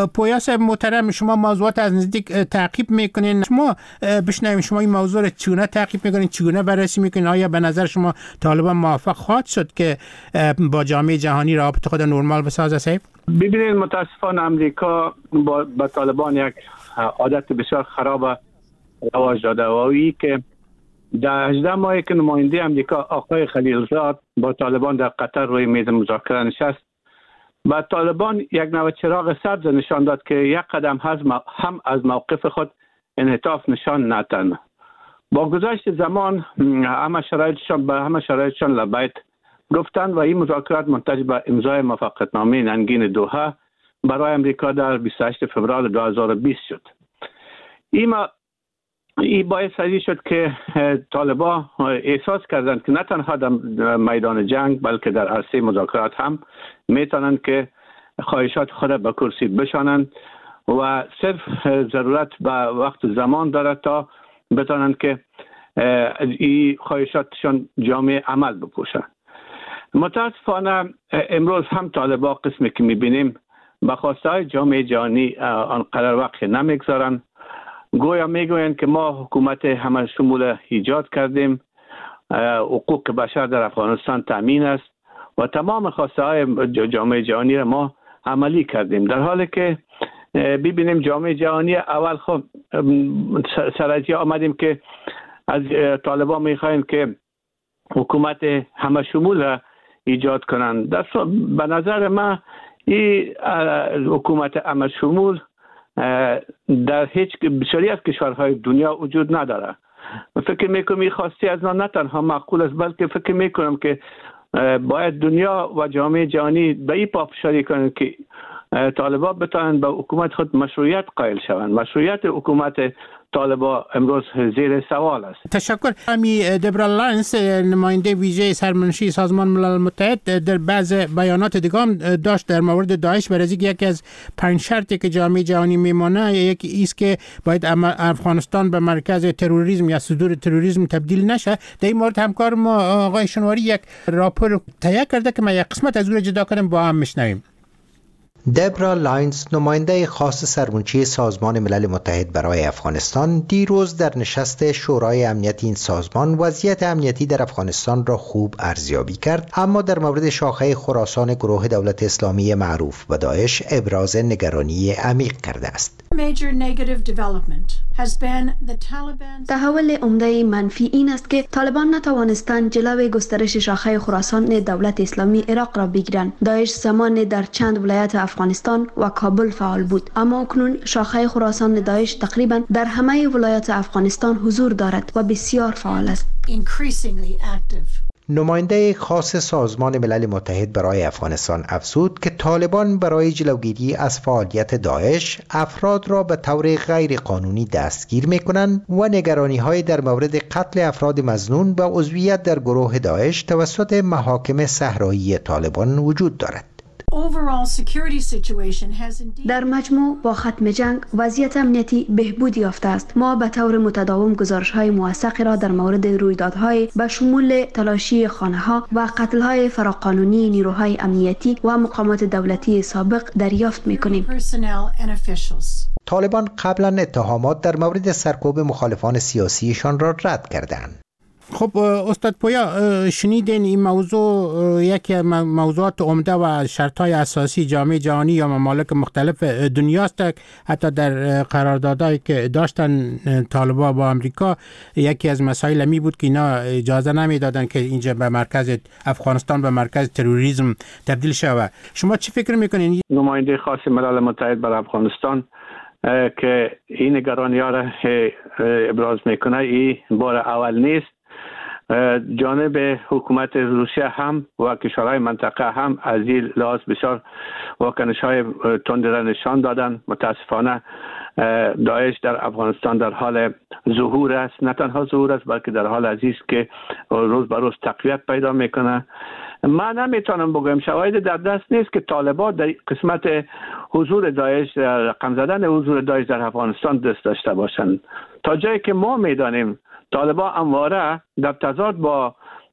صاحب محترم، شما موضوعات از نزدیک تعقیب میکنین، شما بشنویم شما این موضوع رو چگونه تعقیب میکنین، چگونه بررسی میکنین؟ آیا به نظر شما طالبان موفق خواهد شد که با جامعه جهانی رابطه خود نرمال بسازه صاحب؟ ببینید متاسفانه امریکا با طالبان یک عادت بسیار خراب رواج داده و اویی که در 18 ماهی که نماینده امریکا آقای خلیلزاد با طالبان در قطر روی میز مذاکره نشست و طالبان یک نوع چراغ سبز نشان داد که یک قدم هم از موقف خود انعطاف نشان ندادند. با گذشت زمان همه شرایطشان لبیک گفتند و این مذاکرات منتج به امضای موافقتنامه ننگین دوحه برای امریکا در 28 فوریه 2020 شد. این باعث شد که طالبان احساس کردند که نه تنها در میدان جنگ بلکه در عرصه مذاکرات هم میتونند که خواهشات خود به کرسی بشانند و صرف ضرورت به وقت زمان دارد تا بتوانند که این خواهشاتشان جامع عمل بپوشند. متاسفانه امروز هم طالبان قسمی که میبینیم به خواسته های جامعه جهانی آنقدر وقت نمیگذارند. گویا میگویند که ما حکومت همه شمول ایجاد کردیم، حقوق بشر در افغانستان تامین است و تمام خواسته های جامعه جهانی را ما عملی کردیم، در حالی که ببینیم جامعه جهانی اول خب سرازی آمدیم که از طالبان میخوایم که حکومت همه شمول را ایجاد کنند. به نظر من این حکومت همه شمول در هیچ بسیاری از کشورهای دنیا وجود نداره. فکر میکنم این خواسته از نه تنها معقول است بلکه فکر میکنم که باید دنیا و جامعه جهانی به این پافشاری کنند که طالبان بتوانند به حکومت خود مشروعیت قائل شوند. مشروعیت حکومت طالبان امروز زیر سوال است. تشکر. امی دبرا لانس نماینده ویژه سرمنشی سازمان ملل متحد در بعض بیانات دیگه هم داشت در مورد داعش برای یکی از 5 شرطی که جامعه جهانی میمانه یکی ایست که باید افغانستان به مرکز تروریسم یا صدور تروریسم تبدیل نشه. در این مورد همکار ما آقای شنواری یک راپور تهیه کرده که ما یک قسمت از اون جدا کنیم با هم میشنویم. دبرا لاینز نماینده خاص سرمنشی سازمان ملل متحد برای افغانستان دیروز در نشست شورای امنیتی این سازمان وضعیت امنیتی در افغانستان را خوب ارزیابی کرد، اما در مورد شاخه خراسان گروه دولت اسلامی معروف به داعش ابراز نگرانی عمیق کرده است. تحول عمده منفی این است که طالبان نتوانستند جلوی گسترش شاخه خراسان دولت اسلامی عراق را بگیرند. داعش زمان در چند ولایت افغانستان و کابل فعال بود، اما اکنون شاخه خراسان داعش تقریبا در همه ولایات افغانستان حضور دارد و بسیار فعال است. نماینده خاص سازمان ملل متحد برای افغانستان افزود که طالبان برای جلوگیری از فعالیت داعش افراد را به طور غیر قانونی دستگیر می‌کنند و نگرانی‌های در مورد قتل افراد مظنون و عضویت در گروه داعش توسط محاکم صحرایی طالبان وجود دارد. در مجموع با ختم جنگ وضعیت امنیتی بهبود یافته است. ما به طور متداوم گزارش‌های موثق را در مورد رویدادهای به شمول تلاشی خانه‌ها و قتل‌های فراقانونی نیروهای امنیتی و مقامات دولتی سابق دریافت می‌کنیم. طالبان قبلا اتهامات در مورد سرکوب مخالفان سیاسیشان را رد کردند. خب استاد پویا، شنیدین این موضوع یکی از موضوعات عمده و شرط‌های اساسی جامعه جهانی یا ممالک مختلف دنیاست. حتی در قراردادهایی که داشتن طالبان با امریکا یکی از مسائل می بود که اینا اجازه نمیدادن که اینجا به مرکز افغانستان به مرکز تروریسم تبدیل شود. شما چی فکر میکنین؟ نماینده خاص ملل متحد برای افغانستان که این نگرانی‌ها را ابراز میکنه این بار اول نیست. جانب حکومت روسیه هم و کشورهای منطقه هم از این لحاظ بسیار واکنش‌های تند را نشان دادن. متاسفانه داعش در افغانستان در حال ظهور است، نه تنها ظهور است بلکه در حال عزیز که روز به روز تقویت پیدا میکنه. من نمیتونم بگم، شواهد در دست نیست که طالبان در قسمت حضور داعش، رقم زدن حضور داعش در افغانستان دست داشته باشند. تا جایی که ما میدانیم طالبان همواره در تضاد با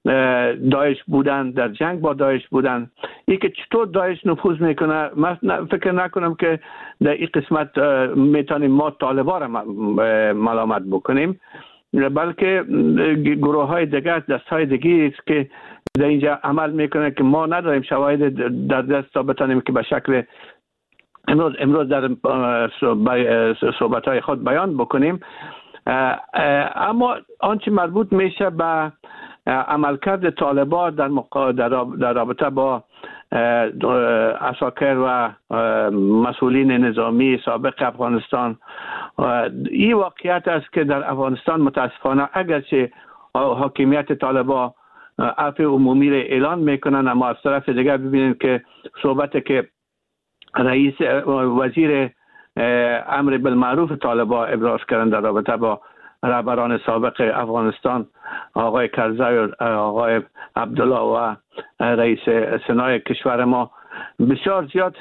داعش بودن، در جنگ با داعش بودن. این که چطور داعش نفوذ میکنه، من فکر نکنم که در این قسمت میتونیم ما طالبان را ملامت بکنیم، بلکه گروه های دیگر، دست های دیگه است که در اینجا عمل میکنه که ما نداریم شواهد در دست تا بتانیم که به شکل امروز در صحبت های خود بیان بکنیم. اما آنچه مربوط میشه به عملکرد طالبان در رابطه با عساکر و مسئولین نظامی سابق افغانستان، این واقعیت است که در افغانستان متاسفانه اگرچه حاکمیت طالبان عفو عمومی را اعلان میکنن، اما از طرف دیگر ببینید که صحبت که رئیس وزیر امر بالمعروف طالبان ابراز کردن در رابطه با رهبران سابق افغانستان، آقای کرزی و آقای عبدالله و رئیس سنای کشور ما، بسیار زیاد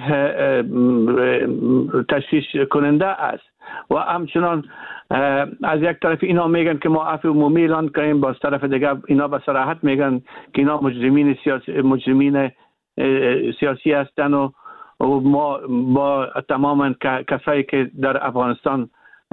تشویش کننده است. و همچنان از یک طرف اینا میگن که ما عفو عمومی اعلان کنیم، با طرف دیگر اینا به صراحت میگن که اینا مجرمین سیاسی هستن و ما با تماما کسایی که در افغانستان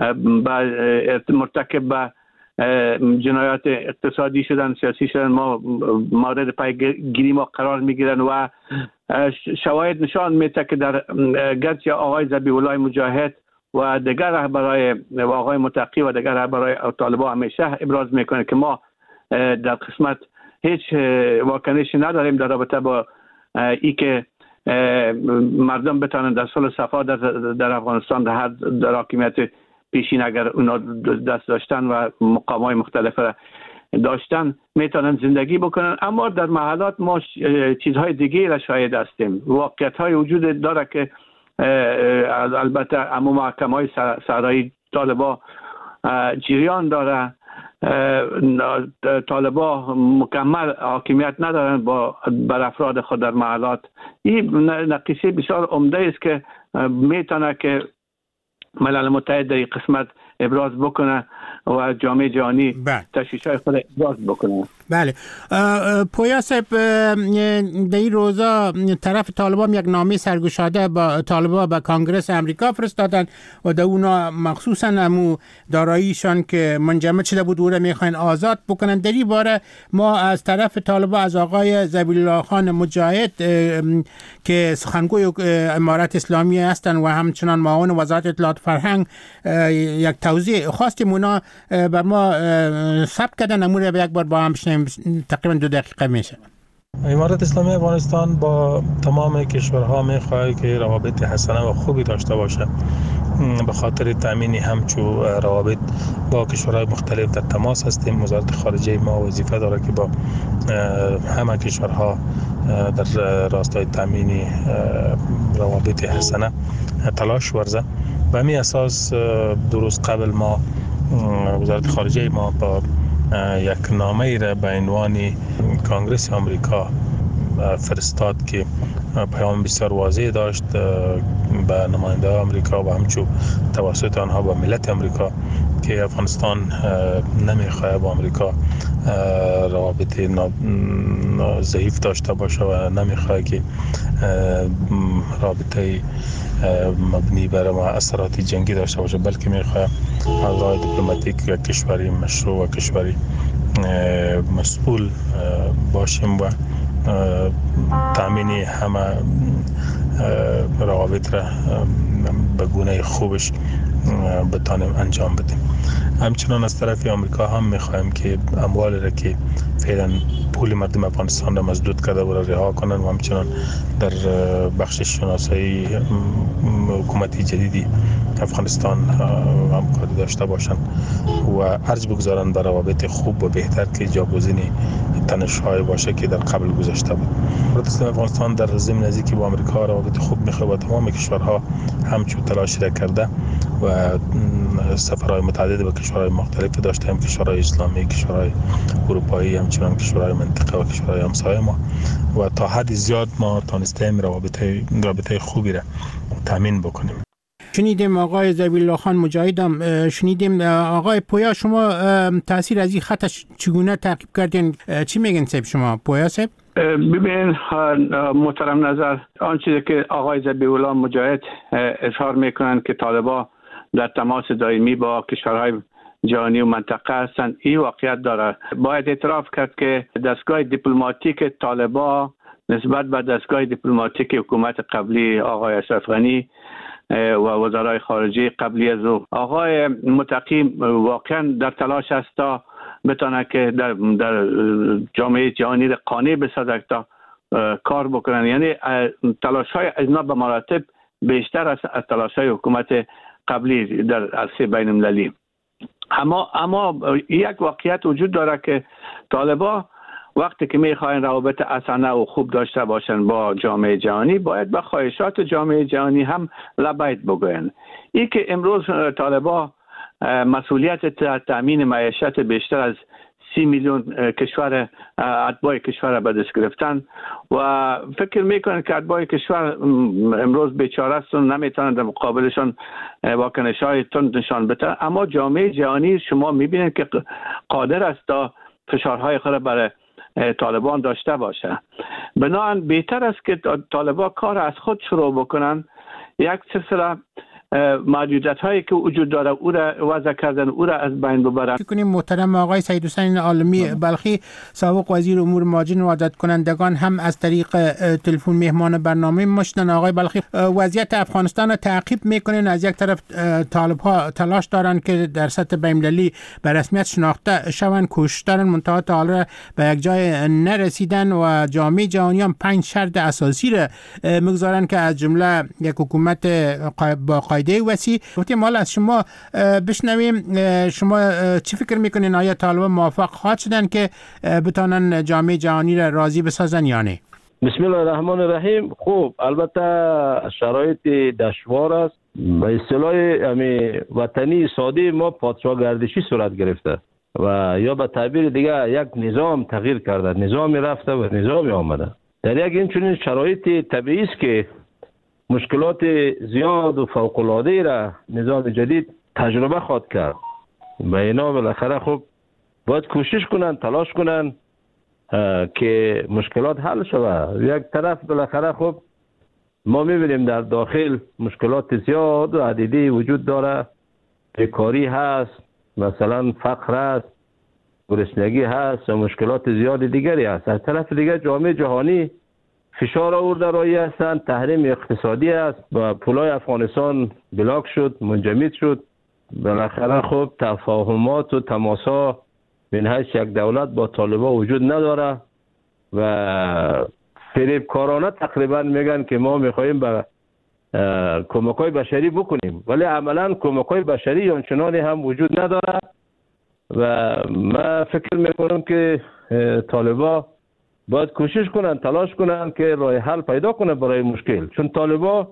مرتکب به جنایات اقتصادی شدن، سیاسی شدن، ما مورد پیگیری ما قرار میگیرن و شواهد نشان میده که در گرچه آقای ذبیح الله مجاهد و دیگر رهبرای و آقای متقی و دیگر رهبرای طالبان همیشه ابراز میکنه که ما در قسمت هیچ واکنشی نداریم در رابطه با ای که مردم بتانند در صلح صفا در افغانستان در حاکمیت پیشین اگر اونا دست داشتن و مقامات مختلف داشتن میتونن زندگی بکنن. اما در محلات ما چیزهای دیگه را شاهد هستیم، واقعیت های وجود داره که البته اما محکمه های سرایی طالبان جریان داره. طالبان مکمل حاکمیت ندارن بر افراد خود در محلات. این نقیصه بسیار عمده است که میتونه که ملل متحد در این قسمت ابراز بکنه و جامعه جهانی تشویش‌های خود ابراز بکنه. بله پویا صاحب، در این روزا طرف طالبان یک نامه سرگشاده با طالبان به کانگرس امریکا فرستادن و در اونا مخصوصا امو داراییشان که منجمد شده بود او را میخواین آزاد بکنن. در این باره ما از طرف طالبان از آقای ذبیح الله خان مجاهد که سخنگوی امارت اسلامی هستن و همچنان معاون وزارت اطلاعات فرهنگ یک توضیح خواستیم، اونا بر ما ثبت کردن، امور به یک بار با هم بشنیم، تقریبا 2 دقیقه میشه. امارت اسلامی افغانستان با تمام کشورها میخواهد که روابط حسنه و خوبی داشته باشه. به خاطر تامین همچو روابط با کشورهای مختلف در تماس هستیم. وزارت خارجه ما وظیفه داره که با همه کشورها در راستای تامین روابط حسنه تلاش ورزه. و همین اساس 2 روز قبل ما وزارت خارجه ما با یک نامه را به عنوان کانگرس آمریکا فرستاد که پیام بسیار واضح داشت به نماینده آمریکا و همچون توسط آنها به ملت آمریکا که افغانستان نمیخواد با آمریکا روابط ضعیف داشته باشه و نمیخواد که رابطه مبنی بر اثرات جنگی داشته باشه، بلکه میخواد از راه دیپلماتیک و کشوری مشروع و کشوری مسئول باشیم و تامین همه روابط را به گونه خوبش بتانیم انجام بدیم. همچنان از طرف آمریکا هم میخوایم که اموالی را که فعلا پول مردم افغانستان را مسدود کرده و رها کنن و همچنان در بخش شناسایی حکومتی جدیدی افغانستان همکاری داشته باشند و ارج بگذارن بر روابط خوب و بهتر که جاگزین تنش‌های باشه که در قبل گذشته بود. امارت اسلامی افغانستان در ضمن نزدیکی با آمریکا روابط خوب میخواد و تمام کشورها همچون تلاش را کرده و سفرهای متعدد به کشورهای مختلف داشته، هم کشورهای اسلامی، کشورهای اروپایی، همچنان کشورهای منطقه و کشورهای همسایه ما و تا حد زیاد ما تانستیم رابطه خوبی را تامین بکنیم. شنیدیم آقای ذبیح خان مجاهد هم شنیدیم. آقای پویا شما تاثیر از این خطش چگونه تعقیب کردین؟ چی میگن صاحب شما پویا صاحب؟ ببین محترم نظر آن چیزی که آقای ذبیح الله مجاهد اظهار میکنن که طالبان در تماس دائمی با کشورهای جهانی و منطقه هستند، این واقعیت داره. باید اعتراف کرد که دستگاه دیپلماتیک طالبان نسبت به دستگاه دیپلماتیک حکومت قبلی آقای اشرف غنی و وزرای خارجه قبلی از او، آقای متقی واقعا در تلاش است تا بتونه که در جامعه جهانی را قانع بسازد تا کار بکنن. یعنی تلاش های اینا به مراتب بیشتر از تلاش های حکومت قبلی در عرصه بین المللی. اما یک واقعیت وجود داره که طالبان وقتی که میخواین روابط حسنه و خوب داشته باشن با جامعه جهانی، باید به خواهشات جامعه جهانی هم لبیک بگوین. این که امروز طالبان مسئولیت تامین معیشت بیشتر از 30 میلیون کشور اتباع کشور به دست گرفتن و فکر میکنن که اتباع کشور امروز بیچاره است و نمیتونن در مقابلشان واکنش‌های تند نشان بدن، اما جامعه جهانی شما میبینید که قادر است تا فشارهای خود برای طالبان داشته باشه. بنابراین بهتر است که طالبان کار از خود شروع بکنن، یک سلسله محدودیت هایی که وجود داره او را وضع کردن، او را از بین ببرن. فکر کنیم محترم آقای سید حسین عالمی بلخی سابق وزیر امور مهاجرین و عادت کنندگان هم از طریق تلفن مهمان برنامه مشتن. آقای بلخی، وضعیت افغانستان را تعقیب میکنین. از یک طرف طالب ها تلاش دارن که در سطح بین‌المللی به رسمیت شناخته شوند، کوشش دارن منتها تا حالا به یک جای نرسیدن و جامعه جهانی هم 5 شرط اساسی را میگذارن که از جمله یک حکومت با قاعده وسیع. گفتیم مال از شما بشنویم، شما چی فکر میکنین؟ آیا طالبان موافق خواهد شدن که بتانن جامعه جهانی را راضی بسازن یا نه؟ بسم الله الرحمن الرحیم. خوب، البته شرایط دشوار است. به اصطلاح وطنی ساده ما پادشاه گردشی صورت گرفته و یا به تعبیر دیگه یک نظام تغییر کرده، نظامی رفته و نظامی آمده. در یک اینچنین شرایط طبیعی است که مشکلات زیاد و فوق‌العاده را نظام جدید تجربه خواهد کرد و اینا بالاخره خب باید کوشش کنن، تلاش کنن که مشکلات حل شود. یک طرف بالاخره خب ما میبینیم در داخل مشکلات زیاد و عدیدی وجود داره، بیکاری هست، مثلا فقر هست، گرسنگی هست و مشکلات زیاد دیگری هست. از طرف دیگر جامعه جهانی فشار آورده روی هستند، تحریم اقتصادی است و پولای افغانستان بلاک شد، منجمد شد. بالاخره خب تفاهمات و تماسا من حیث یک دولت با طالبان وجود نداره و فریبکارانه تقریبا میگن که ما میخواهیم به کمک‌های بشری بکنیم، ولی عملا کمک‌های بشری آنچنانی هم وجود نداره و من فکر میکنم که طالبان باید کوشش کنن، تلاش کنن که راه حل پیدا کنه برای مشکل، چون طالبان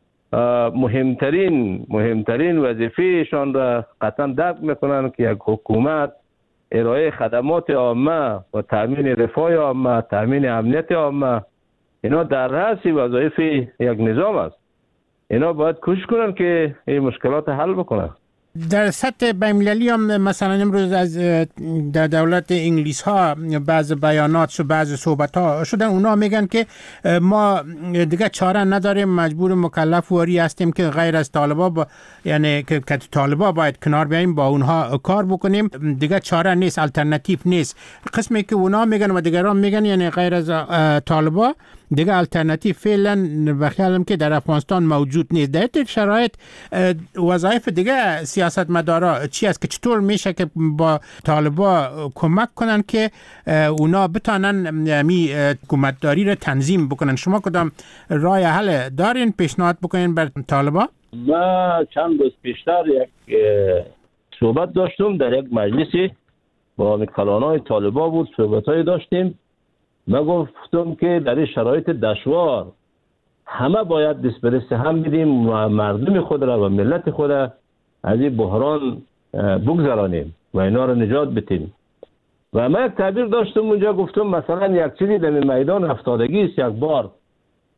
مهمترین وظیفهشان را قطعا درک میکنن که یک حکومت ارائه خدمات عامه و تامین رفاه عامه، تامین امنیت عامه، اینا در رأس وظایف یک نظام است. اینا باید کوشش کنن که این مشکلات حل بکنن. در سطح بین‌المللی هم مثلا امروز از در دولت انگلیس ها بعض بیانات و بعض صحبت ها شدن، اونا میگن که ما دیگه چاره نداریم، مجبور مکلف واری هستیم که غیر از طالبا یعنی که طالبا باید کنار بیاییم، با اونها کار بکنیم، دیگه چاره نیست، الटरनेटिव نیست. قسمی که اونا میگن و دیگران میگن یعنی غیر از طالبا دیگه الटरनेटिव فعلا بخیالم که در افغانستان موجود نیست. در این شرایط وظایف دیگه سیاستمدارا چی است که چطور میشه که با طالبا کمک کنن که اونا بتانن حکومتداری رو تنظیم بکنن؟ شما کدام راه حل دارین پیشنهاد بکنین بر طالبا؟ ما چند روز پیشتر یک صحبت داشتم در یک مجلسی با کلانای طالبا بود، صحبتایی داشتیم. من گفتم که در این شرایط دشوار همه باید دست به دست هم بدیم و مردم خود را و ملت خود را از این بحران بگذرانیم و اینا را نجات بدیم. و من یک تعبیر داشتم اونجا، گفتم مثلا یک چیزی در میدان افتادگی است، یک بار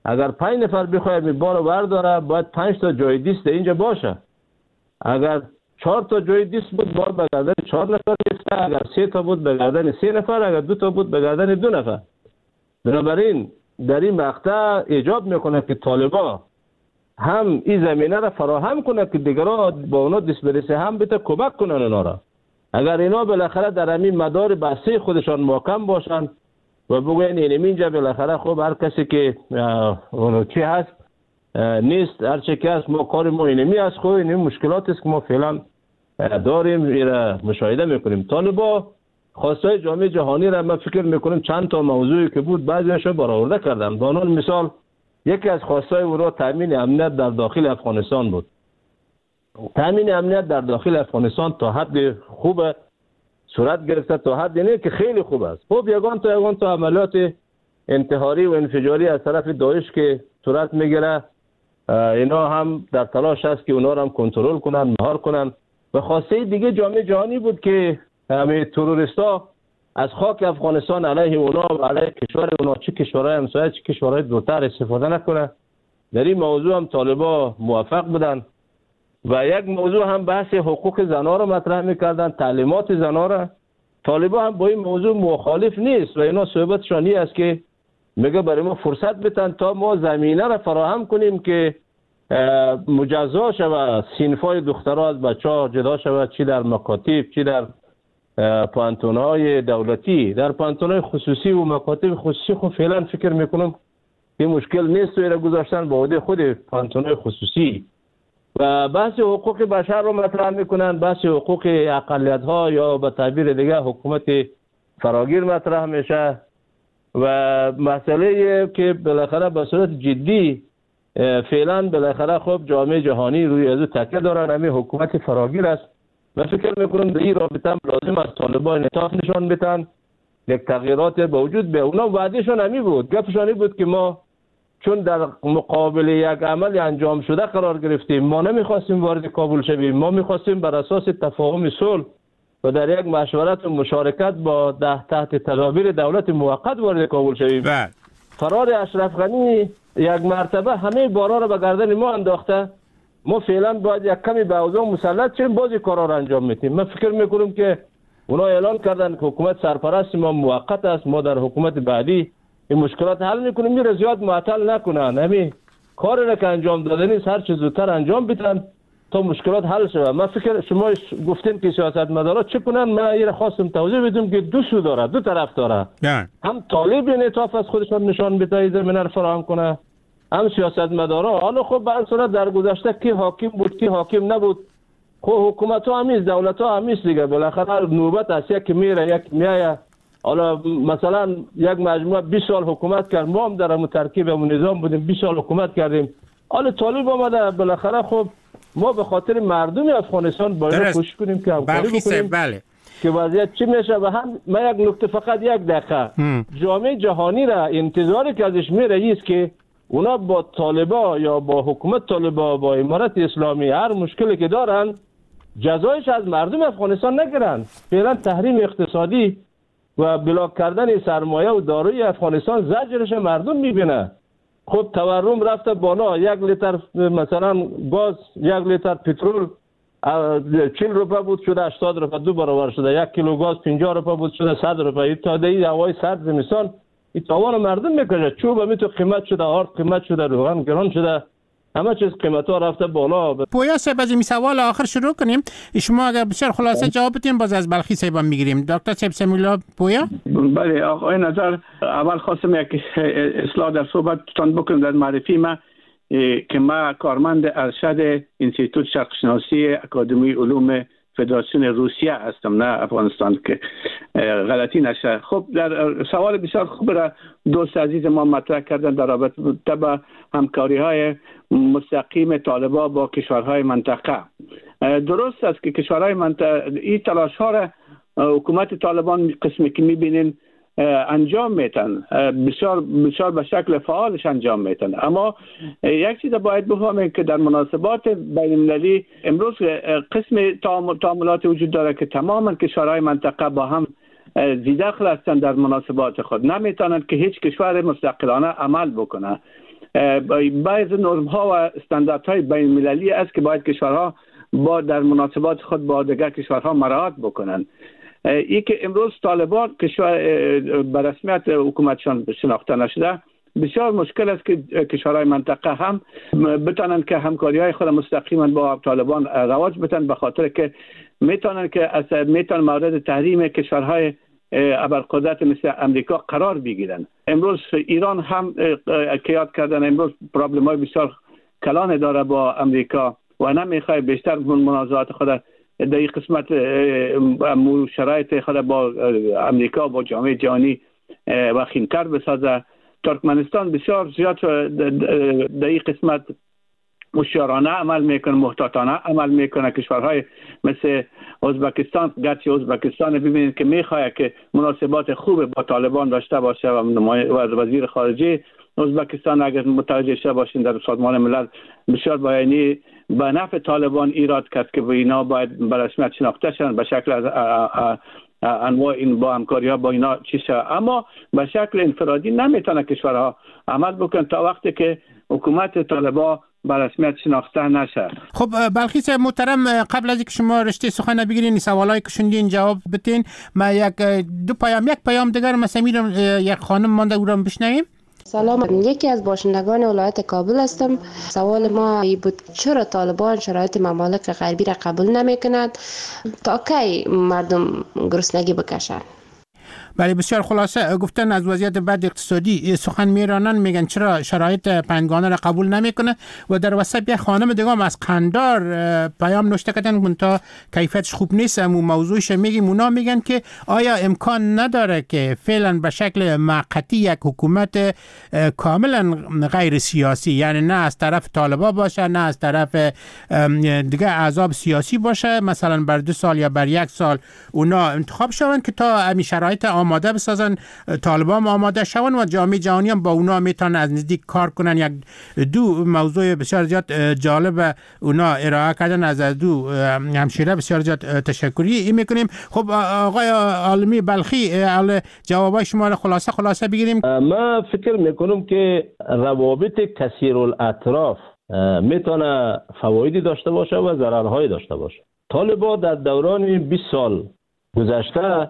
اگر 5 نفر بخواد می بار برداره باید 5 تا جای دیست اینجا باشه. اگر 4 تا جای دیست بود باید به گردن 4 نفر بیفته، اگر 3 تا بود به گردن 3 نفر، اگر 2 تا بود به گردن 2 نفر. بنابراین در این مقطع ایجاب میکنه که طالبان هم این زمینه را فراهم کنه که دیگران با اونا دست برسه، هم بده کمک کنن اونا را. اگر اینا بالاخره در همین مدار بسته خودشان محکم باشن و بگوین اینجا بالاخره خب هر کسی که اونو چی هست نیست، هر چی که هست ما کار ما اینمی است، خب این مشکلات است که ما فعلا داریم ایره مشاهده میکنیم. طالبا خواستای جامعه جهانی را من فکر میکنم چند تا موضوعی که بود بعضیش برآورده کردن. به عنوان مثال یکی از خواستای اونها تامین امنیت در داخل افغانستان بود. تامین امنیت در داخل افغانستان تا حد خوب صورت گرفته، تا حد نه که خیلی خوب است. خب یگان تا عملیات انتحاری و انفجاری از طرف داعش که صورت میگیره، اینا هم در تلاش است که اونا را هم کنترل کنن، مهار کنن. و خواسته دیگه جامعه جهانی بود که همه تروریستا از خاک افغانستان علیه اونا و علیه کشور اونا، چه کشورهای همسایه چه کشورهای دوتر استفاده نکنه. در این موضوع هم طالبا موفق بودن. و یک موضوع هم بحث حقوق زنان را مطرح میکردن، تعلیمات زنان را. طالبا هم با این موضوع مخالف نیست و اینا صحبتشان این است که میگه برای ما فرصت بدن تا ما زمینه را فراهم کنیم که مجزا شود صنفای دخترها از بچه‌ها جدا شود، چی در مکاتب چی در پانتون‌های دولتی. در پانتون‌های خصوصی و مکاتب خصوصی خب فعلا فکر میکنم این مشکل نیست و اینا گذاشتن با عهده خود پانتون‌های خصوصی. و بحث حقوق بشر رو مطرح میکنن، بحث حقوق اقلیت‌ها یا به تعبیر دیگه حکومت فراگیر مطرح میشه. و مسئله که بالاخره به صورت جدی فعلا بالاخره خب جامعه جهانی روی از تکیه دارن، همین حکومت فراگیر است. من فکر میکنم در این رابطه لازم است طالبان انعطاف نشان بدن، یک تغییرات به وجود به اونا. وعدهشون همین بود، گپشون این بود که ما چون در مقابل یک عمل انجام شده قرار گرفتیم، ما نمیخواستیم وارد کابل شویم، ما میخواستیم بر اساس تفاهم صلح و در یک مشورت و مشارکت با تحت تدابیر دولت موقت وارد کابل شویم. فرار اشرف غنی یک مرتبه همه بارا را به گردن ما انداخته. ما فعلا باید یک کمی به اوضاع مسلط شیم، بازی کارا را انجام میدیم. من فکر میکنم که اونا اعلان کردن که حکومت سرپرست ما موقت است، ما در حکومت بعدی این مشکلات حل میکنیم. میره زیاد معطل نکنن، همین کاری را که انجام داده نیست هر چه زودتر انجام بدن تا مشکلات حل شود. من فکر شما گفتین که سیاستمدارا چه کنن، من این خواستم توضیح بدم که دو سو داره، دو طرف داره. هم طالب انعطاف از خودشان نشان بده زمینه رو فراهم کنه، هم سیاستمدارا. حالا خب به هر صورت در گذشته کی حاکم بود کی حاکم نبود، خب حکومت ها همیست، دولت ها همیست دیگه. بالاخره نوبت است یک میره یک میایه. حالا مثلا یک مجموعه 20 سال حکومت کرد، ما هم در همون ترکیب همون نظام بودیم 20 سال حکومت کردیم. حالا طالب آمده، بالاخره خب ما به خاطر مردم افغانستان باید کوشش کنیم که همکاری بکنیم که وضعیت چی میشه. و هم من یک نکته فقط یک دقیقه جامعه جهانی را انتظاری که ازش میره است که اونا با طالبا یا با حکومت طالبا با امارت اسلامی هر مشکلی که دارن جزایش از مردم افغانستان نگیرن. فعلا تحریم اقتصادی و بلاک کردن سرمایه و دارایی افغانستان زجرش مردم میبینه. خب تورم رفته بالا، 1 لیتر مثلا گاز 1 لیتر پترول 40 روپه بود شده 80 روپه، 2 برابر شده. 1 کیلو گاز 50 روپه بود شده 100 روپه. این تادهی هوای سرد زمستان این تاوان مردم میکشه. چوب هم تو قیمت شده، آرد قیمت شده، روغن گران شده، همه چیز قیمت ها رفته بالا. پویا صاحب از این سوال آخر شروع کنیم، شما اگر بسیار خلاصه جواب بدین باز از بلخی صاحب میگیریم. دکتر صاحب سمیلا پویا. بله آقای نظر، اول خواستم یک اصلاح در صحبتتان بکنم در معرفی ما که ما کارمند ارشد انستیتوت شرقشناسی اکادمی علوم فدراسیون روسیه هستم، نه افغانستان، که غلطی نشه. خب در سوال بسیار خوب را دوست عزیز ما مطرح کردن در رابطه با همکاری های مستقیم طالبان با کشورهای منطقه. درست است که کشورهای منطقه این تلاش ها را حکومت طالبان قسمی که میبینین انجام میتن، بسیار به شکل فعالش انجام میتن. اما یک چیز باید بفهمیم که در مناسبات بین المللی امروز قسم تعاملات وجود داره که تماما کشورهای منطقه با هم زیدخل هستند در مناسبات خود، نمیتونند که هیچ کشور مستقلانه عمل بکنه. بعض نرم ها و استانداردهای بین المللی است که باید کشورها با در مناسبات خود با دیگر کشورها مراعات بکنند. ای که امروز طالبان کشور به رسمیت حکومتشان شناخته نشده، بسیار مشکل است که کشورهای منطقه هم بتونن که همکاری‌های خود مستقیما با طالبان رواج بدن، به خاطر که میتونن مورد تحریم کشورهای ابرقدرت مثل امریکا قرار بگیرن. امروز ایران هم قیاد کردن، امروز پرابلم‌های بسیار کلان داره با امریکا و نمیخواد بیشتر منازعات خود در این قسمت شرایط خود با امریکا با جامعه جهانی وخیم‌تر بسازه. ترکمنستان بسیار زیاد در این قسمت هوشیارانه عمل میکنه، محتاطانه عمل میکنه. کشورهای مثل ازبکستان، گرچه ازبکستان ببینید که میخواد که مناسبات خوب با طالبان داشته باشه و وزیر خارجه ازبکستان اگر متوجه شده باشین در سازمان ملل بسیار بیانی به نفع طالبان ایراد کرد که اینا باید به رسمیت شناخته شدن به شکل انواع این با همکاری ها با اینا چیشه، اما به شکل انفرادی نمیتونه کشورها عمل بکنن تا وقتی که حکومت طالبان به رسمیت شناخته نشه. خب بلخیس محترم، قبل از اینکه شما رشته سخن بگیرین سوالای که شنیدین جواب بدین، ما یک پیام دیگر مثلا میرم یک خانم مانده او را بشنویم. سلام، یکی از باشندگان ولایت کابل هستم. سوال ما ای بود چرا طالبان شرایط ممالک غربی را قبول نمی کند؟ تا کی مردم گرسنگی بکشند؟ بله، بسیار خلاصه گفتن از وضعیت بد اقتصادی سخن میرانن، میگن چرا شرایط پنجگانه را قبول نمیکنه و در وسط یک خانم دیگه از قندار پیام نوشته کردن منتها کیفیتش خوب نیست. و موضوعش میگیم اونا میگن که آیا امکان نداره که فعلا به شکل موقتی یک حکومت کاملا غیر سیاسی، یعنی نه از طرف طالبان باشه نه از طرف دیگه احزاب سیاسی باشه، مثلا بر 2 سال یا بر 1 سال اونا انتخاب شون که تا همین شرایط آماده بسازن، طالبان آماده شون و جامعه جهانی هم با اونا میتونن از نزدیک کار کنن. یک دو موضوع بسیار زیاد جالب اونا ارائه کردن، از دو همشیره بسیار زیاد تشکری میکنیم. خب آقای عالمی بلخی، جوابای شما رو خلاصه بگیریم. من فکر میکنم که روابط کثیر الاطراف میتونه فوایدی داشته باشه و ضررهایی داشته باشه. طالبان در دوران 20 سال گذشته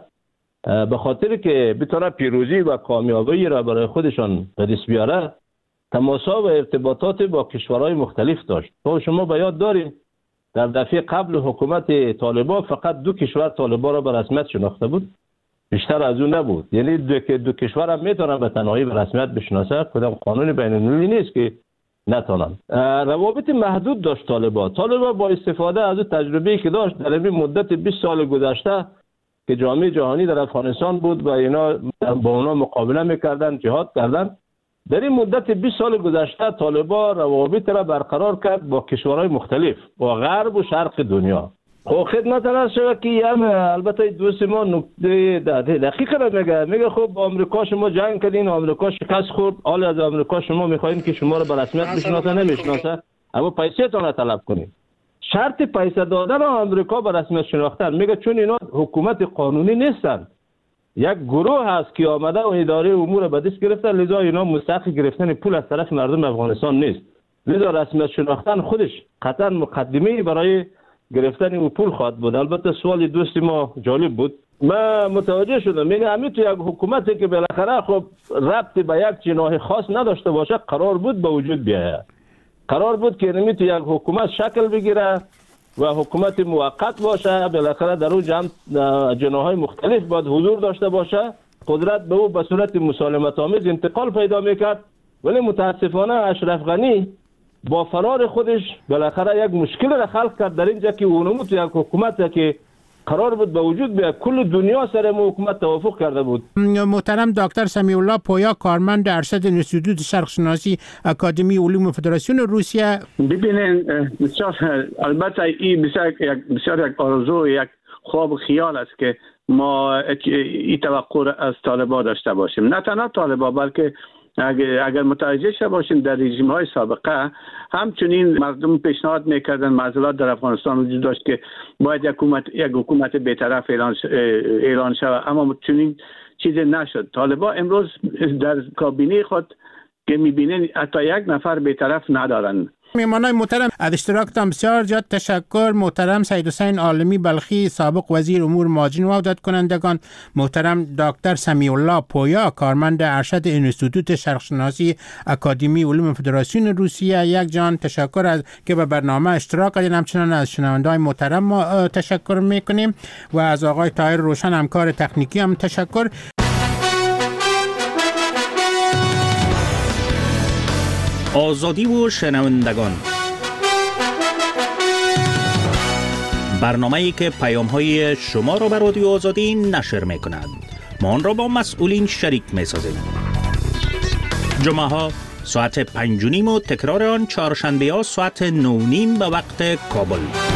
به خاطر که بتونه پیروزی و کامیابی را برای خودشان به دست بیاره، تماسا و ارتباطات با کشورهای مختلف داشت. تو شما به یاد دارین در دفعه قبل حکومت طالبان فقط 2 کشور طالبان را به رسمیت شناخته بود، بیشتر از اون نبود. یعنی دو کشور هم میتونن به تنهایی به رسمیت بشناسه، کدام قانون بین المللی نیست که نتونن. روابط محدود داشت طالبان با استفاده از تجربه‌ای که داشت در این مدت 20 سال گذشته که جامعه جهانی در افغانستان بود و اینا با اونا مقابله میکردن، جهاد کردن. در این مدت 20 سال گذشته طالبان روابط را برقرار کرد با کشورهای مختلف، با غرب و شرق دنیا. خب خدمت عرض شود که البته دوست ما نکته دقیق را میگه خب با آمریکا شما جنگ کردین، آمریکا شکست خورد، حالا از آمریکا شما میخواین که شما را به رسمیت بشناسه، نمیشناسه، اما پیسه تان طلب کنین. شرط پیسه دادن آمریکا به رسمیت شناختن میگه چون اینا حکومت قانونی نیستن، یک گروه هست که آمده و اداره امور به دست گرفته، لذا اینا مستحق گرفتن پول از طرف مردم افغانستان نیست. لذا رسمیت شناختن خودش قطعا مقدمه برای گرفتن اون پول خواهد بود. البته سوال دوست ما جالب بود، من متوجه شدم. میگه همین تو یک حکومتی که بالاخره خب ربط به یک جناح خاص نداشته باشه قرار بود به وجود بیاید، قرار بود که نمی تو یک حکومت شکل بگیره و حکومت موقت باشه، بالاخره در اون جناح‌های مختلف باید حضور داشته باشه، قدرت به او به صورت مسالمت آمیز انتقال پیدا میکرد. ولی متاسفانه اشرف غنی با فرار خودش بالاخره یک مشکل را خلق کرد در اینجا که اونمو تو یک حکومت که قرار بود به وجود بیاد کل دنیا سر حکومت توافق کرده بود. محترم دکتر سمیع الله پویا، کارمند ارشد انستیتوت شرق شناسی اکادمی علوم فدراسیون روسیه. ببینید بسیار البته این بسیار یک آرزو، یک خواب و خیال است که ما این توقع از طالبان داشته باشیم. نه تنها طالبان بلکه اگر متوجه شده باشیم در رژیم های سابقه همچنین مردم پیشنهاد میکردن، معضلات در افغانستان وجود داشت که باید یک حکومت بی‌طرف اعلان شود، اما چنین چیزی نشد. طالبان امروز در کابینه خود که میبینین حتی یک نفر بی‌طرف ندارن. میهمانای محترم، از اشتراکتان بسیار زیاد تشکر. محترم سید حسین عالمی بلخی، سابق وزیر امور مهاجرین و عودت کنندگان، محترم دکتر سمیع الله پویا، کارمند ارشد انستیتوت شرقشناسی اکادمی علوم فدراسیون روسیه، یک جان تشکر از که به برنامه اشتراک کردین. همچنان از شنونده‌های محترم ما تشکر میکنیم و از آقای طاهر روشن همکار تکنیکی هم تشکر. آزادی و شنوندگان، برنامه‌ای که پیام‌های شما را به رادیو آزادی نشر می‌کند. ما آن را با مسئولین شریک می‌سازیم. جمعه‌ها ساعت 5:30 و تکرار آن چهارشنبه‌ها ساعت 9:30 به وقت کابل.